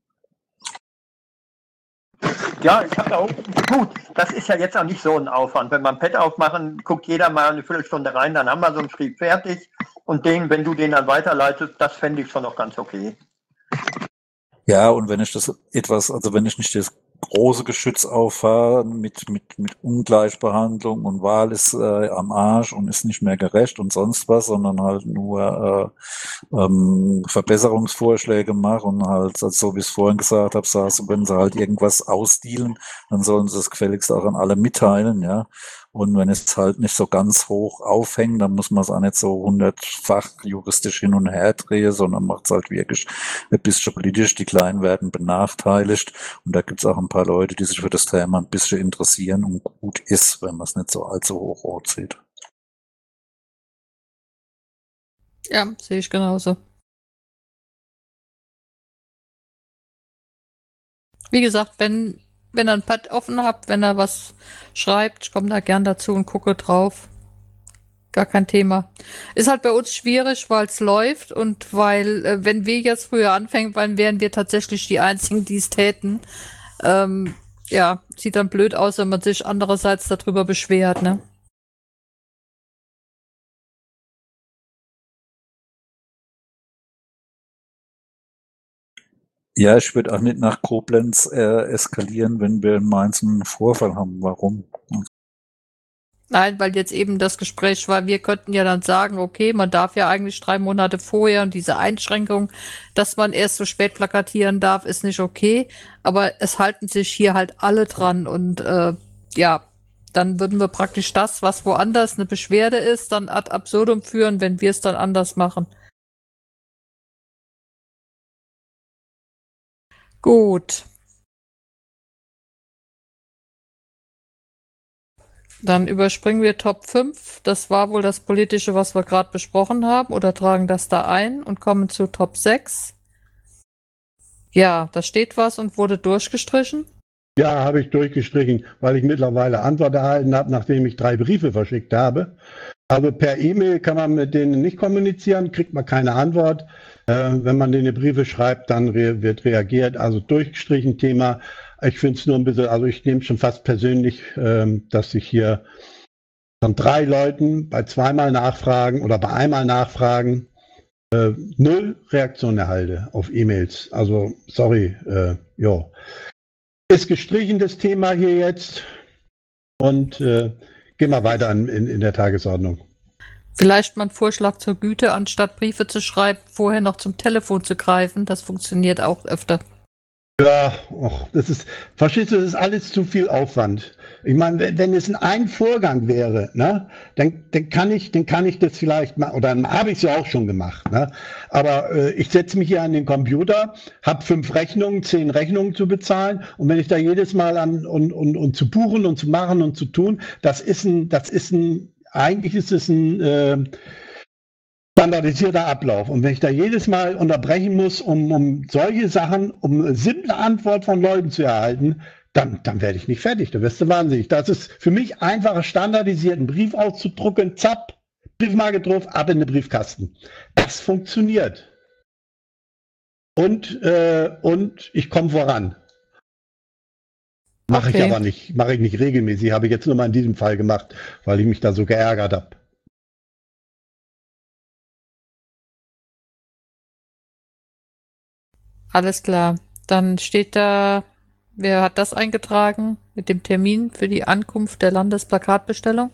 Ja, ich habe auch, gut, das ist ja jetzt auch nicht so ein Aufwand. Wenn wir ein Pad aufmachen, guckt jeder mal eine Viertelstunde rein, dann haben wir so einen Schrieb fertig. Und den, wenn du den dann weiterleitest, das fände ich schon noch ganz okay. Ja, und wenn ich das etwas, also wenn ich nicht das große Geschütz auffahre mit, mit, mit Ungleichbehandlung und Wahl ist äh, am Arsch und ist nicht mehr gerecht und sonst was, sondern halt nur äh, ähm, Verbesserungsvorschläge mache und halt, also so wie ich es vorhin gesagt habe, sagst du, wenn sie halt irgendwas ausdealen, dann sollen sie das gefälligst auch an alle mitteilen, ja. Und wenn es halt nicht so ganz hoch aufhängt, dann muss man es auch nicht so hundertfach juristisch hin und her drehen, sondern macht es halt wirklich ein bisschen politisch. Die Kleinen werden benachteiligt. Und da gibt es auch ein paar Leute, die sich für das Thema ein bisschen interessieren und gut ist, wenn man es nicht so allzu hoch rot sieht. Ja, sehe ich genauso. Wie gesagt, wenn, wenn ihr ein Pad offen habt, wenn er was schreibt, ich komme da gern dazu und gucke drauf. Gar kein Thema. Ist halt bei uns schwierig, weil es läuft und weil, äh, wenn wir jetzt früher anfangen, dann wären wir tatsächlich die Einzigen, die es täten. Ähm, ja, sieht dann blöd aus, wenn man sich andererseits darüber beschwert, ne? Ja, ich würde auch nicht nach Koblenz äh, eskalieren, wenn wir in Mainz einen Vorfall haben. Warum? Nein, weil jetzt eben das Gespräch war, wir könnten ja dann sagen, okay, man darf ja eigentlich drei Monate vorher und diese Einschränkung, dass man erst so spät plakatieren darf, ist nicht okay. Aber es halten sich hier halt alle dran und äh, ja, dann würden wir praktisch das, was woanders eine Beschwerde ist, dann ad absurdum führen, wenn wir es dann anders machen. Gut. Dann überspringen wir Top fünf. Das war wohl das Politische, was wir gerade besprochen haben, oder tragen das da ein und kommen zu Top sechs. Ja, da steht was und wurde durchgestrichen. Ja, habe ich durchgestrichen, weil ich mittlerweile Antwort erhalten habe, nachdem ich drei Briefe verschickt habe. Also per E-Mail kann man mit denen nicht kommunizieren, kriegt man keine Antwort. Äh, wenn man denen Briefe schreibt, dann re wird reagiert. Also durchgestrichen Thema. Ich finde es nur ein bisschen, also ich nehme schon fast persönlich, ähm, dass ich hier von drei Leuten bei zweimal Nachfragen oder bei einmal Nachfragen äh, null Reaktion erhalte auf E-Mails. Also sorry, äh, jo. Ist gestrichen das Thema hier jetzt und äh, geh mal weiter in, in, in der Tagesordnung. Vielleicht mal ein Vorschlag zur Güte, anstatt Briefe zu schreiben, vorher noch zum Telefon zu greifen. Das funktioniert auch öfter. Ja, och, das ist, verstehst du, das ist alles zu viel Aufwand. Ich meine, wenn, wenn es in einem Vorgang wäre, ne, dann, dann kann ich, dann kann ich das vielleicht mal, oder dann habe ich es ja auch schon gemacht, ne? Aber äh, ich setze mich hier an den Computer, habe fünf Rechnungen, zehn Rechnungen zu bezahlen, und wenn ich da jedes Mal an und, und, und zu buchen und zu machen und zu tun, das ist ein, das ist ein, eigentlich ist es ein äh, standardisierter Ablauf. Und wenn ich da jedes Mal unterbrechen muss, um, um solche Sachen, um eine simple Antwort von Leuten zu erhalten, dann, dann werde ich nicht fertig. Da wirst du wahnsinnig. Das ist für mich einfacher, standardisierten Brief auszudrucken, zapp, Briefmarke drauf, ab in den Briefkasten. Das funktioniert. Und, äh, und ich komme voran. Mache Okay. ich aber nicht, mache ich nicht regelmäßig. Habe ich jetzt nur mal in diesem Fall gemacht, weil ich mich da so geärgert habe. Alles klar. Dann steht da, wer hat das eingetragen mit dem Termin für die Ankunft der Landesplakatbestellung?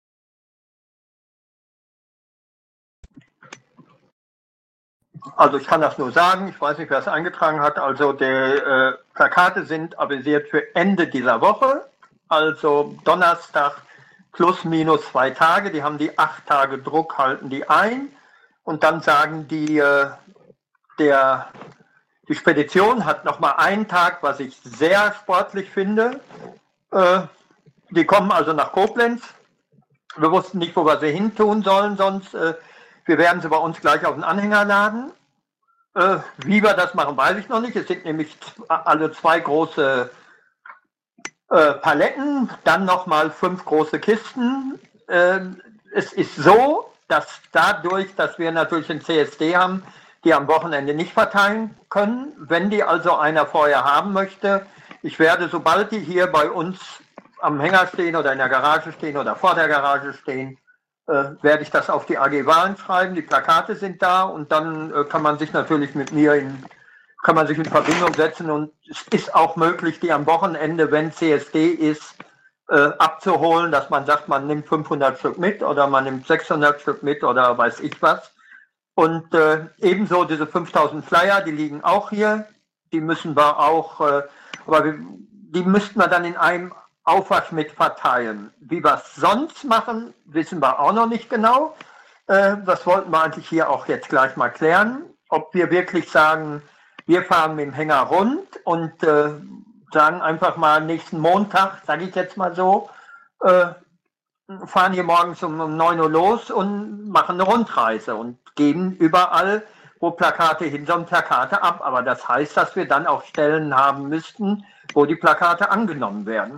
Also ich kann das nur sagen, ich weiß nicht, wer es eingetragen hat. Also die äh, Plakate sind avisiert für Ende dieser Woche, also Donnerstag plus minus zwei Tage. Die haben die acht Tage Druck, halten die ein, und dann sagen die, äh, der, die Spedition hat nochmal einen Tag, was ich sehr sportlich finde. Äh, die kommen also nach Koblenz. Wir wussten nicht, wo wir sie hin tun sollen, sonst äh, wir werden sie bei uns gleich auf den Anhänger laden. Äh, wie wir das machen, weiß ich noch nicht. Es sind nämlich alle zwei große äh, Paletten, dann nochmal fünf große Kisten. Äh, es ist so, dass dadurch, dass wir natürlich ein C S D haben, die am Wochenende nicht verteilen können. Wenn die also einer vorher haben möchte, ich werde, sobald die hier bei uns am Hänger stehen oder in der Garage stehen oder vor der Garage stehen, äh, werde ich das auf die A G Wahlen schreiben. Die Plakate sind da, und dann äh, kann man sich natürlich mit mir in, kann man sich in Verbindung setzen, und es ist auch möglich, die am Wochenende, wenn C S D ist, äh, abzuholen, dass man sagt, man nimmt fünfhundert Stück mit oder man nimmt sechshundert Stück mit oder weiß ich was. Und äh, ebenso diese fünftausend Flyer, die liegen auch hier, die müssen wir auch, äh, aber wir, die müssten wir dann in einem Aufwasch mit verteilen. Wie wir es sonst machen, wissen wir auch noch nicht genau. Äh, das wollten wir eigentlich hier auch jetzt gleich mal klären, ob wir wirklich sagen, wir fahren mit dem Hänger rund und äh, sagen einfach mal nächsten Montag, sage ich jetzt mal so, äh, fahren hier morgens um, um neun Uhr los und machen eine Rundreise und geben überall, wo Plakate hin sollen, Plakate ab. Aber das heißt, dass wir dann auch Stellen haben müssten, wo die Plakate angenommen werden.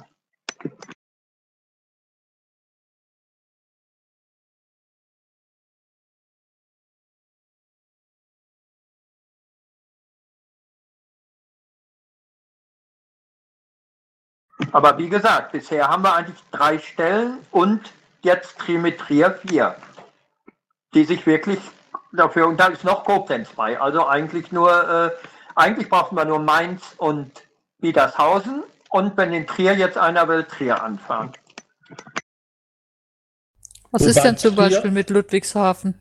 Aber wie gesagt, bisher haben wir eigentlich drei Stellen und jetzt Trimetria vier, die sich wirklich dafür, und da ist noch Koblenz bei. Also eigentlich nur, äh, eigentlich brauchen wir nur Mainz und Biedershausen, und wenn in Trier jetzt einer will, Trier anfahren. Was Wobei ist denn zum Trier- Beispiel mit Ludwigshafen?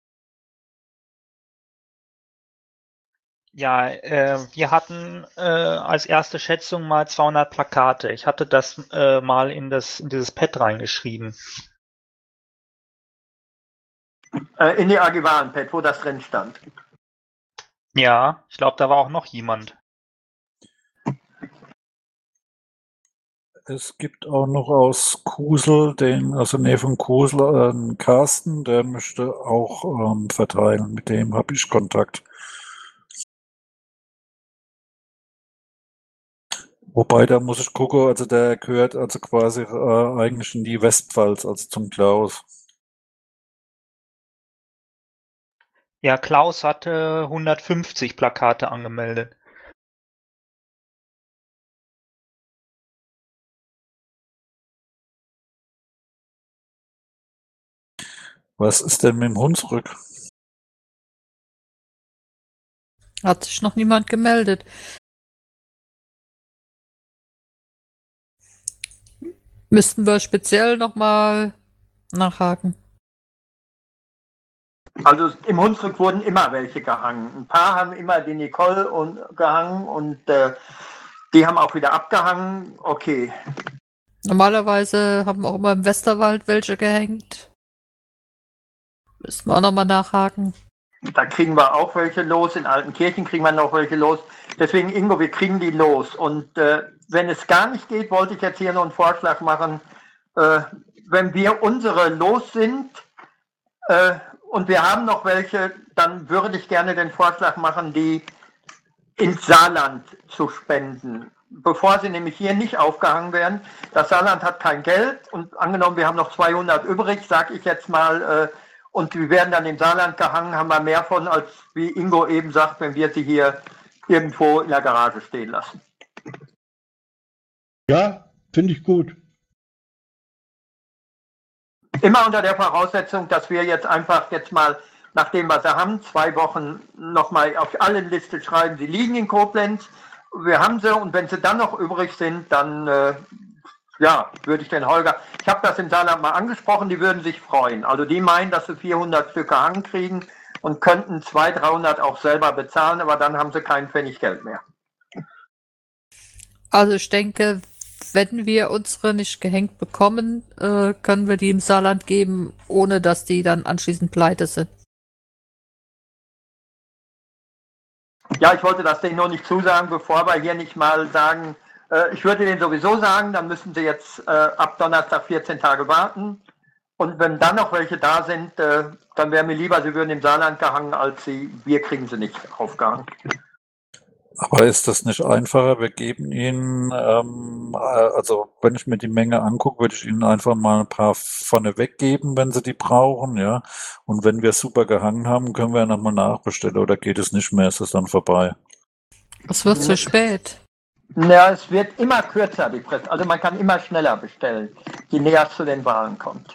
Ja, äh, wir hatten äh, als erste Schätzung mal zweihundert Plakate. Ich hatte das äh, mal in das in dieses Pad reingeschrieben. Äh, in die A G Wahlen-Pad, wo das drin stand. Ja, ich glaube, da war auch noch jemand. Es gibt auch noch aus Kusel, den, also Nähe von Kusel, äh, einen Carsten, der möchte auch ähm, verteilen. Mit dem habe ich Kontakt. Wobei, da muss ich gucken, also der gehört also quasi äh, eigentlich in die Westpfalz, also zum Klaus. Ja, Klaus hatte hundertfünfzig Plakate angemeldet. Was ist denn mit dem Hunsrück? Hat sich noch niemand gemeldet. Müssten wir speziell nochmal nachhaken. Also im Hunsrück wurden immer welche gehangen. Ein paar haben immer die Nicole und, gehangen und äh, die haben auch wieder abgehangen. Okay. Normalerweise haben auch immer im Westerwald welche gehängt. Müssen wir auch nochmal nachhaken. Da kriegen wir auch welche los. In Altenkirchen kriegen wir noch welche los. Deswegen, Ingo, wir kriegen die los. Und äh, wenn es gar nicht geht, wollte ich jetzt hier noch einen Vorschlag machen. Äh, wenn wir unsere los sind äh, und wir haben noch welche, dann würde ich gerne den Vorschlag machen, die ins Saarland zu spenden. Bevor sie nämlich hier nicht aufgehangen werden. Das Saarland hat kein Geld und angenommen, wir haben noch zweihundert übrig, sage ich jetzt mal, äh, und die werden dann im Saarland gehangen, haben wir mehr von, als wie Ingo eben sagt, wenn wir sie hier irgendwo in der Garage stehen lassen. Ja, finde ich gut. Immer unter der Voraussetzung, dass wir jetzt einfach jetzt mal, nachdem wir sie haben, zwei Wochen nochmal auf alle Liste schreiben, sie liegen in Koblenz, wir haben sie und wenn sie dann noch übrig sind, dann äh, ja, würde ich den Holger, ich habe das im Saarland mal angesprochen, die würden sich freuen. Also die meinen, dass sie vierhundert Stück gehangen kriegen und könnten zweihundert, dreihundert auch selber bezahlen, aber dann haben sie keinen Pfennig Geld mehr. Also ich denke, wenn wir unsere nicht gehängt bekommen, äh, können wir die im Saarland geben, ohne dass die dann anschließend pleite sind. Ja, ich wollte das denen noch nicht zusagen, bevor wir hier nicht mal sagen, äh, ich würde denen sowieso sagen, dann müssen sie jetzt äh, ab Donnerstag vierzehn Tage warten. Und wenn dann noch welche da sind, äh, dann wäre mir lieber, sie würden im Saarland gehangen, als sie, wir kriegen sie nicht aufgehangen. Aber ist das nicht einfacher? Wir geben Ihnen, ähm, also wenn ich mir die Menge angucke, würde ich Ihnen einfach mal ein paar vorne weggeben, wenn Sie die brauchen, ja. Und wenn wir super gehangen haben, können wir ja nochmal nachbestellen. Oder geht es nicht mehr? Ist es dann vorbei? Es wird zu spät. Ja, es wird immer kürzer, die Presse. Also man kann immer schneller bestellen, je näher es zu den Wahlen kommt.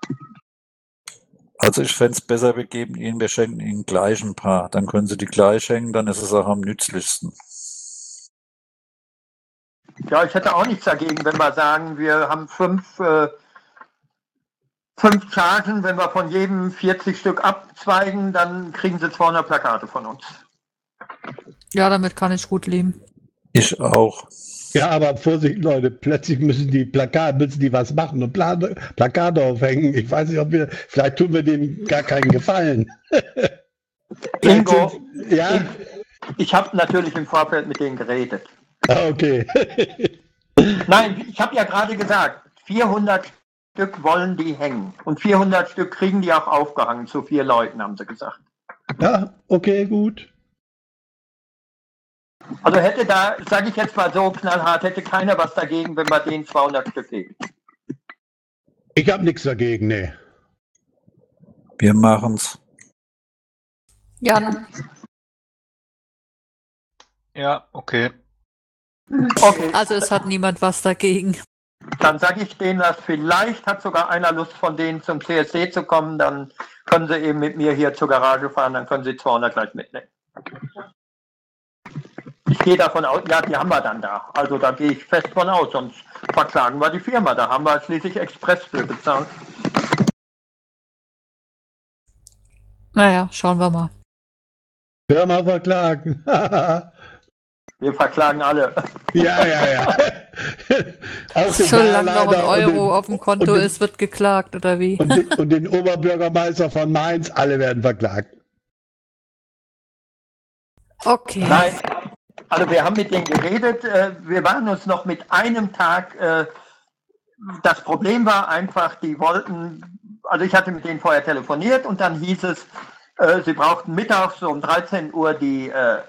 Also ich fände es besser, wir geben Ihnen, wir schenken Ihnen gleich ein paar. Dann können Sie die gleich schenken, dann ist es auch am nützlichsten. Ja, ich hätte auch nichts dagegen, wenn wir sagen, wir haben fünf, äh, fünf Chargen, wenn wir von jedem vierzig Stück abzweigen, dann kriegen Sie zweihundert Plakate von uns. Ja, damit kann ich gut leben. Ich auch. Ja, aber Vorsicht, Leute, plötzlich müssen die Plakate, müssen die was machen und Pla Plakate aufhängen. Ich weiß nicht, ob wir, vielleicht tun wir denen gar keinen Gefallen. Ingo, sind, ja? ich, ich habe natürlich im Vorfeld mit denen geredet. Ah, okay. Nein, ich habe ja gerade gesagt, vierhundert Stück wollen die hängen. Und vierhundert Stück kriegen die auch aufgehangen, zu vier Leuten, haben sie gesagt. Ja, okay, gut. Also hätte da, sage ich jetzt mal so knallhart, hätte keiner was dagegen, wenn wir denen zweihundert Stück geben. Ich habe nichts dagegen, nee. Wir machen's. Jan. Ja, okay. Okay, Also es hat niemand was dagegen. dann sage ich denen das, vielleicht hat sogar einer Lust von denen zum C S D zu kommen, dann können sie eben mit mir hier zur Garage fahren, dann können sie zweihundert gleich mitnehmen. Ich gehe davon aus, ja, die haben wir dann da. Also da gehe ich fest von aus, sonst verklagen wir die Firma. Da haben wir schließlich Express für bezahlt. Naja, schauen wir mal. Firma verklagen. Wir verklagen alle. Ja, ja, ja. Auch den Solange noch ein Wahlleiter und Euro den- auf dem Konto und den- ist, wird geklagt, oder wie? Und den, und den Oberbürgermeister von Mainz, alle werden verklagt. Okay. Nein, also wir haben mit denen geredet. äh, Wir waren uns noch mit einem Tag. äh, Das Problem war einfach, die wollten, also ich hatte mit denen vorher telefoniert und dann hieß es, äh, sie brauchten mittags so um dreizehn Uhr die, äh,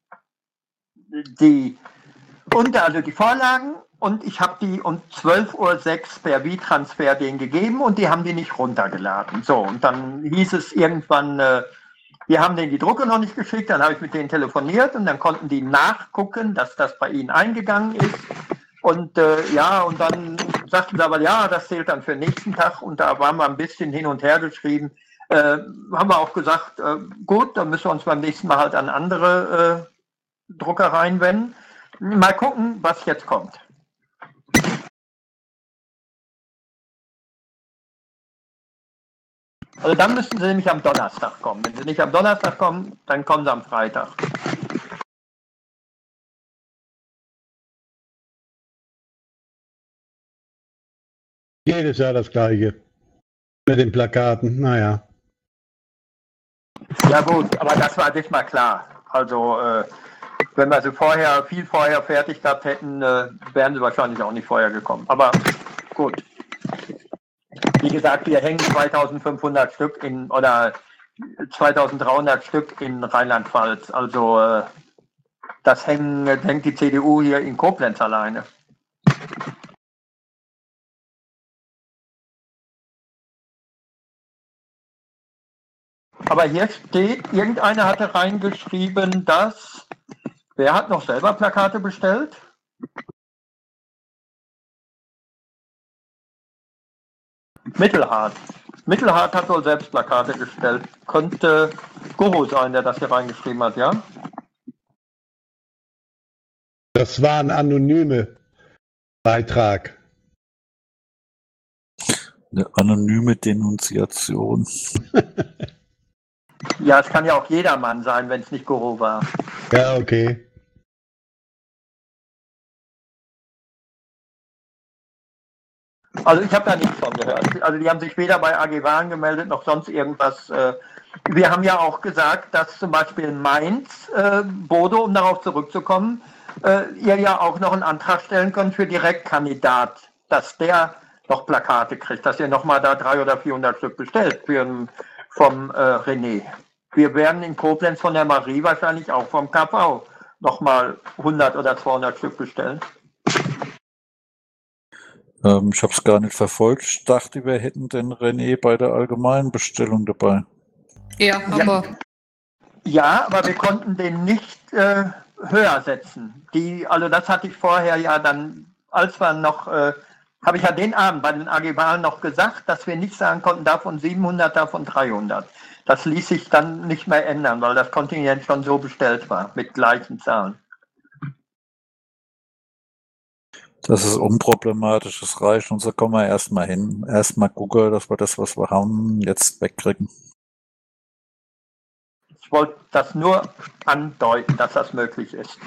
die, und, also die Vorlagen und ich habe die um zwölf Uhr sechs per V-Transfer denen gegeben und die haben die nicht runtergeladen. So, und dann hieß es irgendwann, äh, wir haben denen die Drucke noch nicht geschickt, dann habe ich mit denen telefoniert und dann konnten die nachgucken, dass das bei ihnen eingegangen ist. Und äh, ja, und dann sagten sie aber, ja, das zählt dann für den nächsten Tag und da waren wir ein bisschen hin und her geschrieben. Äh, haben wir auch gesagt, äh, gut, dann müssen wir uns beim nächsten Mal halt an andere äh, Druckereien wenden. Mal gucken, was jetzt kommt. Also dann müssten sie nämlich am Donnerstag kommen. Wenn sie nicht am Donnerstag kommen, dann kommen sie am Freitag. Jedes Jahr das Gleiche. Mit den Plakaten, naja. Ja gut, aber das war diesmal klar. Also äh, wenn wir sie vorher, viel vorher fertig gehabt hätten, äh, wären sie wahrscheinlich auch nicht vorher gekommen. Aber gut. Wie gesagt, wir hängen zweitausendfünfhundert Stück in oder zweitausenddreihundert Stück in Rheinland-Pfalz. Also äh, das hängen, hängt die C D U hier in Koblenz alleine. Aber hier steht, irgendeiner hatte reingeschrieben, dass, wer hat noch selber Plakate bestellt? Mittelhart. Mittelhart hat wohl selbst Plakate gestellt. Könnte Guru sein, der das hier reingeschrieben hat, ja? Das war ein anonymer Beitrag. Eine anonyme Denunziation. Ja, es kann ja auch jedermann sein, wenn es nicht Guru war. Ja, okay. Also ich habe da nichts von gehört. Also die haben sich weder bei A G Wahlen gemeldet, noch sonst irgendwas. Wir haben ja auch gesagt, dass zum Beispiel Mainz, äh, Bodo, um darauf zurückzukommen, äh, ihr ja auch noch einen Antrag stellen könnt für Direktkandidat, dass der noch Plakate kriegt, dass ihr nochmal da dreihundert oder vierhundert Stück bestellt für, vom äh, René. Wir werden in Koblenz von der Marie wahrscheinlich auch vom K V nochmal hundert oder zweihundert Stück bestellen. Ähm, ich habe es gar nicht verfolgt. Ich dachte, wir hätten den René bei der allgemeinen Bestellung dabei. Ja, haben Ja. wir. Ja, aber wir konnten den nicht äh, höher setzen. Die, also das hatte ich vorher ja dann, als wir noch, äh, habe ich ja den Abend bei den A G Wahlen noch gesagt, dass wir nicht sagen konnten, davon siebenhundert, davon dreihundert. Das ließ sich dann nicht mehr ändern, weil das Kontingent schon so bestellt war, mit gleichen Zahlen. Das ist unproblematisch, das reicht und so kommen wir erstmal hin. Erstmal gucken, dass wir das, was wir haben, jetzt wegkriegen. Ich wollte das nur andeuten, dass das möglich ist.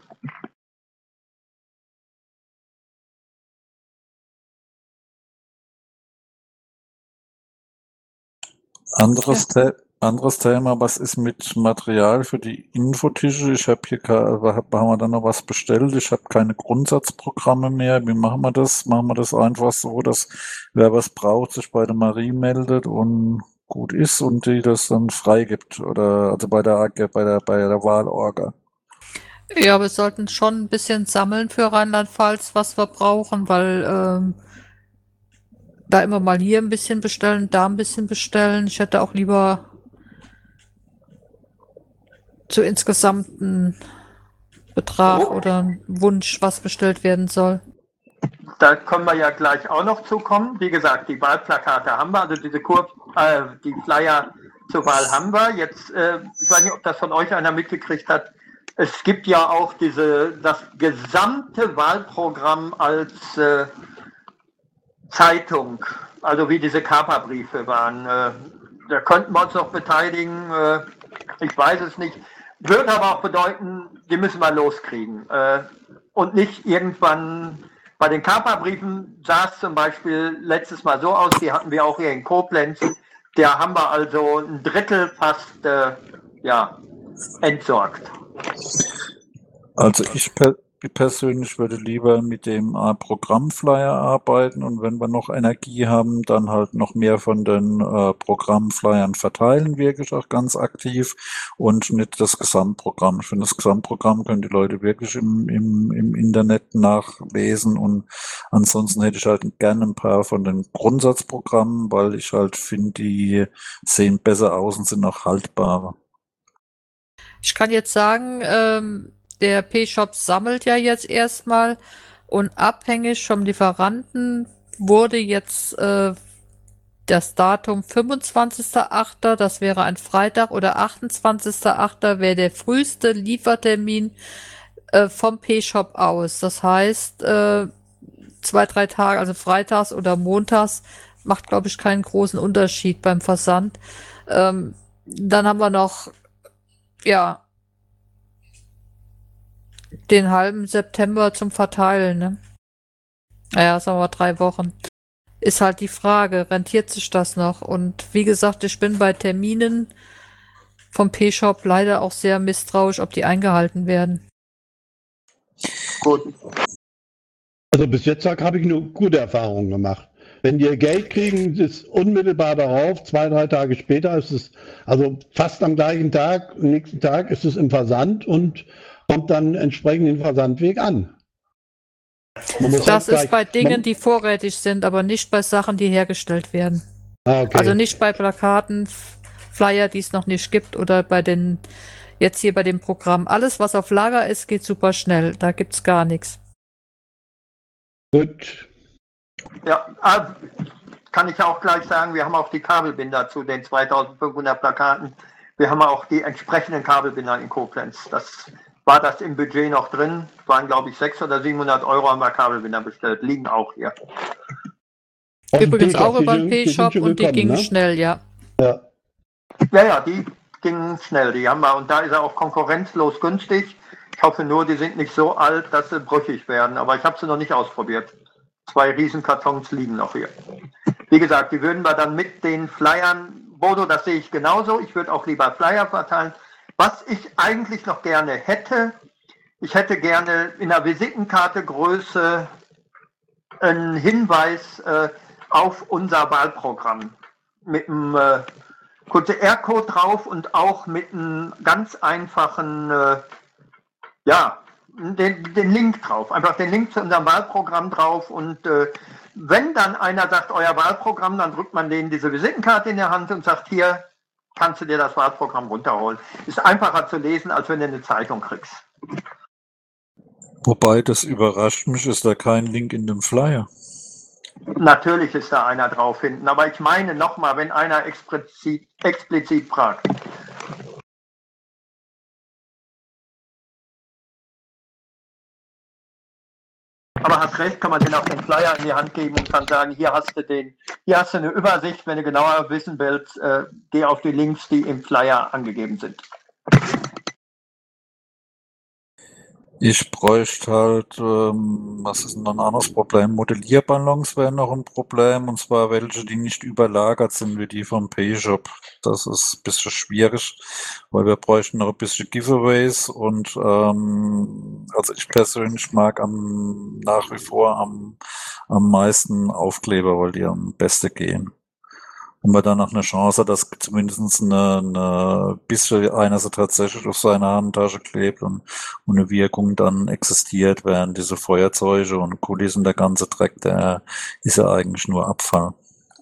Anderes, The anderes Thema, was ist mit Material für die Infotische? Ich habe hier, haben wir da noch was bestellt? Ich habe keine Grundsatzprogramme mehr. Wie machen wir das? Machen wir das einfach so, dass wer was braucht, sich bei der Marie meldet und gut ist und die das dann freigibt? Oder also bei der A G, bei der, bei der Wahlorga. Ja, wir sollten schon ein bisschen sammeln für Rheinland-Pfalz, was wir brauchen, weil ähm, da immer mal hier ein bisschen bestellen, da ein bisschen bestellen. Ich hätte auch lieber zu insgesamten Betrag Oh. oder einen Wunsch, was bestellt werden soll. Da können wir ja gleich auch noch zukommen. Wie gesagt, die Wahlplakate haben wir, also diese Kur äh, die Flyer zur Wahl haben wir. Jetzt, äh, ich weiß nicht, ob das von euch einer mitgekriegt hat. Es gibt ja auch diese, das gesamte Wahlprogramm als äh, Zeitung, also wie diese Kaperbriefe waren. Äh, da könnten wir uns noch beteiligen. Äh, ich weiß es nicht. Würde aber auch bedeuten, die müssen wir loskriegen. Äh, und nicht irgendwann. Bei den Kaperbriefen sah es zum Beispiel letztes Mal so aus, die hatten wir auch hier in Koblenz. Da haben wir also ein Drittel fast äh, ja, entsorgt. Also ich per persönlich würde lieber mit dem äh, Programmflyer arbeiten und wenn wir noch Energie haben, dann halt noch mehr von den äh, Programmflyern verteilen, wirklich auch ganz aktiv und nicht das Gesamtprogramm. Ich finde, das Gesamtprogramm können die Leute wirklich im, im, im Internet nachlesen und ansonsten hätte ich halt gerne ein paar von den Grundsatzprogrammen, weil ich halt finde, die sehen besser aus und sind auch haltbarer. Ich kann jetzt sagen, ähm, der P-Shop sammelt ja jetzt erstmal und abhängig vom Lieferanten wurde jetzt äh, das Datum fünfundzwanzigster achter, das wäre ein Freitag, oder achtundzwanzigster achter wäre der früheste Liefertermin äh, vom P-Shop aus. Das heißt, äh, zwei, drei Tage, also freitags oder montags, macht, glaube ich, keinen großen Unterschied beim Versand. Ähm, dann haben wir noch, ja, den halben September zum Verteilen, ne? Naja, sagen wir drei Wochen. Ist halt die Frage, rentiert sich das noch? Und wie gesagt, ich bin bei Terminen vom P-Shop leider auch sehr misstrauisch, ob die eingehalten werden. Gut. Also bis jetzt habe ich nur gute Erfahrungen gemacht. Wenn die ihr Geld kriegen, ist es unmittelbar darauf, zwei, drei Tage später ist es, also fast am gleichen Tag, am nächsten Tag ist es im Versand und kommt dann entsprechend den Versandweg an. Man muss Das halt ist bei gleich- Dingen, man- die vorrätig sind, aber nicht bei Sachen, die hergestellt werden. Ah, okay. Also nicht bei Plakaten, F- Flyer, die es noch nicht gibt, oder bei den, jetzt hier bei dem Programm. Alles, was auf Lager ist, geht super schnell. Da gibt's gar nichts. Gut. Ja, ah, kann ich auch gleich sagen, wir haben auch die Kabelbinder zu den zweitausendfünfhundert Plakaten. Wir haben auch die entsprechenden Kabelbinder in Koblenz. Das war das im Budget noch drin. Waren, glaube ich, sechshundert oder siebenhundert Euro haben wir Kabelbinder bestellt. Liegen auch hier. Aus dem Übrigens P-Shop, auch die über den sind- die sind P-Shop schon und die gekommen, gingen ne? schnell, ja. Ja. Ja, ja, die gingen schnell. Die haben wir, und da ist er auch konkurrenzlos günstig. Ich hoffe nur, die sind nicht so alt, dass sie brüchig werden. Aber ich habe sie noch nicht ausprobiert. Zwei Riesenkartons liegen noch hier. Wie gesagt, die würden wir dann mit den Flyern, Bodo, das sehe ich genauso. Ich würde auch lieber Flyer verteilen. Was ich eigentlich noch gerne hätte, ich hätte gerne in der Visitenkarte Größe einen Hinweis äh, auf unser Wahlprogramm. Mit einem äh, Q T R-Code drauf und auch mit einem ganz einfachen, äh, ja, den, den Link drauf. Einfach den Link zu unserem Wahlprogramm drauf. Und äh, wenn dann einer sagt, euer Wahlprogramm, dann drückt man denen diese Visitenkarte in der Hand und sagt, hier kannst du dir das Wahlprogramm runterholen. Ist einfacher zu lesen, als wenn du eine Zeitung kriegst. Wobei, das überrascht mich, ist da kein Link in dem Flyer. Natürlich ist da einer drauf hinten, aber ich meine nochmal, wenn einer explizit, explizit fragt. Aber hast recht, kann man den auch den Flyer in die Hand geben und kann sagen, hier hast du den, hier hast du eine Übersicht, wenn du genauer wissen willst, äh, geh auf die Links, die im Flyer angegeben sind. Ich bräuchte halt, ähm, was ist denn noch ein anderes Problem? Modellierballons wären noch ein Problem, und zwar welche, die nicht überlagert sind wie die vom P-Shop. Das ist ein bisschen schwierig, weil wir bräuchten noch ein bisschen Giveaways und ähm, also ich persönlich mag am nach wie vor am, am meisten Aufkleber, weil die am besten gehen. Und man dann noch eine Chance hat, dass zumindest eine, eine bisschen einer so tatsächlich auf seine Handtasche klebt und, und eine Wirkung dann existiert, während diese Feuerzeuge und Kulissen, der ganze Dreck, der ist ja eigentlich nur Abfall.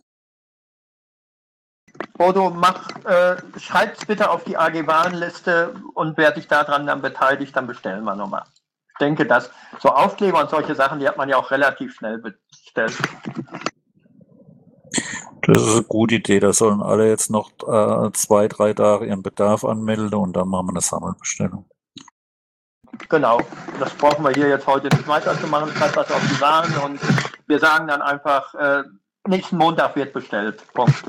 Bodo, mach, äh, schreib's bitte auf die A G-Warenliste und wer sich daran dann beteiligt, dann bestellen wir nochmal. Ich denke, dass so Aufkleber und solche Sachen, die hat man ja auch relativ schnell bestellt. Das ist eine gute Idee. Da sollen alle jetzt noch äh, zwei, drei Tage ihren Bedarf anmelden und dann machen wir eine Sammelbestellung. Genau, das brauchen wir hier jetzt heute nicht weiterzumachen. Schreibt das auf die Waren und wir sagen dann einfach, äh, nächsten Montag wird bestellt. Punkt.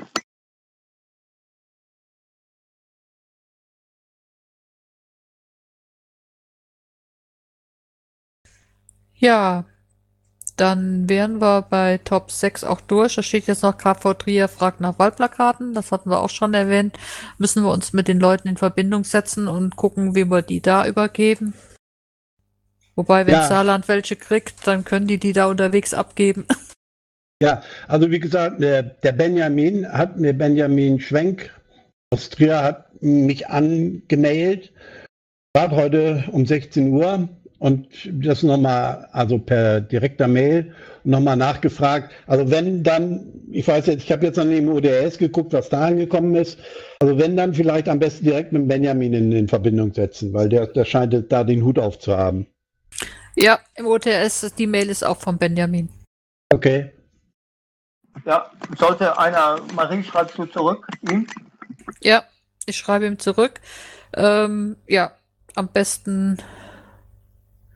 Ja, dann wären wir bei Top sechs auch durch. Da steht jetzt noch K V Trier fragt nach Wahlplakaten. Das hatten wir auch schon erwähnt. Müssen wir uns mit den Leuten in Verbindung setzen und gucken, wie wir die da übergeben. Wobei, wenn Ja. Saarland welche kriegt, dann können die die da unterwegs abgeben. Ja, also wie gesagt, der, der Benjamin hat mir, Benjamin Schwenk aus Trier hat mich angemailt, war heute um sechzehn Uhr und das nochmal, also per direkter Mail, nochmal nachgefragt. Also wenn dann, ich weiß jetzt, ich habe jetzt noch nicht im O D S geguckt, was da angekommen ist. Also wenn dann vielleicht am besten direkt mit Benjamin in, in Verbindung setzen, weil der, der scheint da den Hut aufzuhaben. Ja, im O T S, die Mail ist auch von Benjamin. Okay. Ja, sollte einer, Marie, schreibst du zurück, ihm? Ja, ich schreibe ihm zurück. Ähm, ja, am besten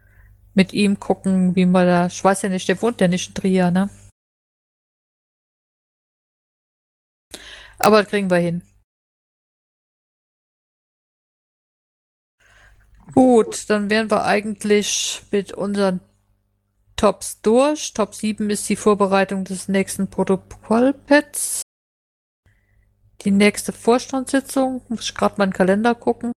mit ihm gucken, wie man da, ich weiß ja nicht, der wohnt ja nicht in Trier, ne? Aber das kriegen wir hin. Gut, dann wären wir eigentlich mit unseren Tops durch. Top sieben ist die Vorbereitung des nächsten Protokollpads. Die nächste Vorstandssitzung, muss ich gerade meinen Kalender gucken.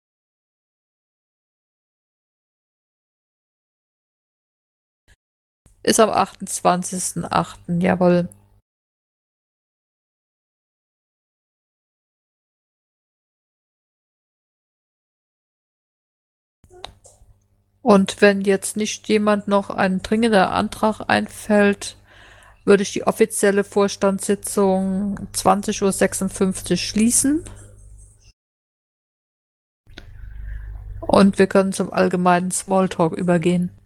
Ist am achtundzwanzigsten achten Jawohl. Und wenn jetzt nicht jemand noch ein dringender Antrag einfällt, würde ich die offizielle Vorstandssitzung zwanzig Uhr sechsundfünfzig schließen. Und wir können zum allgemeinen Smalltalk übergehen.